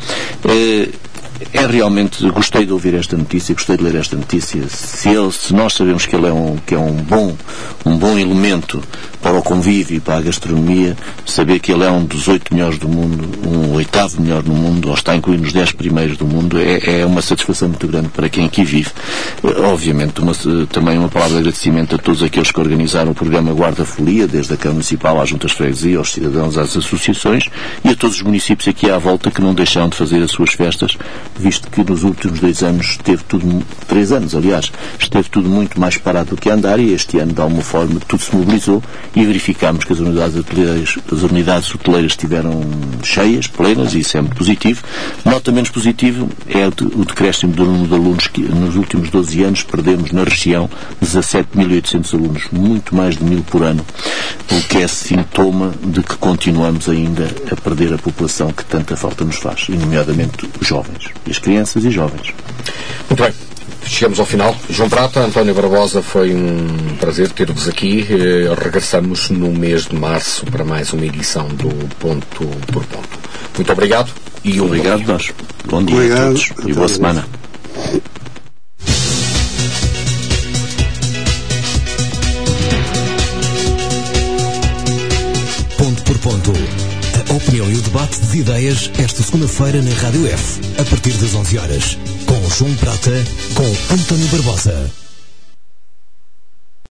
Realmente gostei de ouvir esta notícia, gostei de ler esta notícia. Se nós sabemos que ele é um bom elemento para o convívio e para a gastronomia, saber que ele é um dos 8 melhores do mundo, um 8º melhor no mundo, ou está incluído nos 10 primeiros do mundo, é uma satisfação muito grande para quem aqui vive. Obviamente, também uma palavra de agradecimento a todos aqueles que organizaram o programa Guarda-Folia, desde a Câmara Municipal às juntas de freguesia, aos cidadãos, às associações, e a todos os municípios aqui à volta que não deixaram de fazer as suas festas, visto que nos últimos 3 anos esteve tudo muito mais parado do que a andar, e este ano, de alguma forma, forma, tudo se mobilizou e verificámos que as unidades hoteleiras estiveram cheias, plenas, e isso é muito positivo. Nota menos positivo é o decréscimo do número de alunos, que nos últimos 12 anos perdemos na região 17.800 alunos, muito mais de 1.000 por ano, o que é sintoma de que continuamos ainda a perder a população que tanta falta nos faz, e nomeadamente os jovens, as crianças e jovens. Muito bem. Chegamos ao final. João Prata, António Barbosa, foi um prazer ter-vos aqui. Regressamos no mês de março para mais uma edição do Ponto por Ponto. Muito obrigado e obrigado nós. Bom dia a todos e boa semana. Ponto por Ponto. A opinião e o debate de ideias esta segunda-feira na Rádio F, a partir das 11 horas. Com João Prata, com António Barbosa.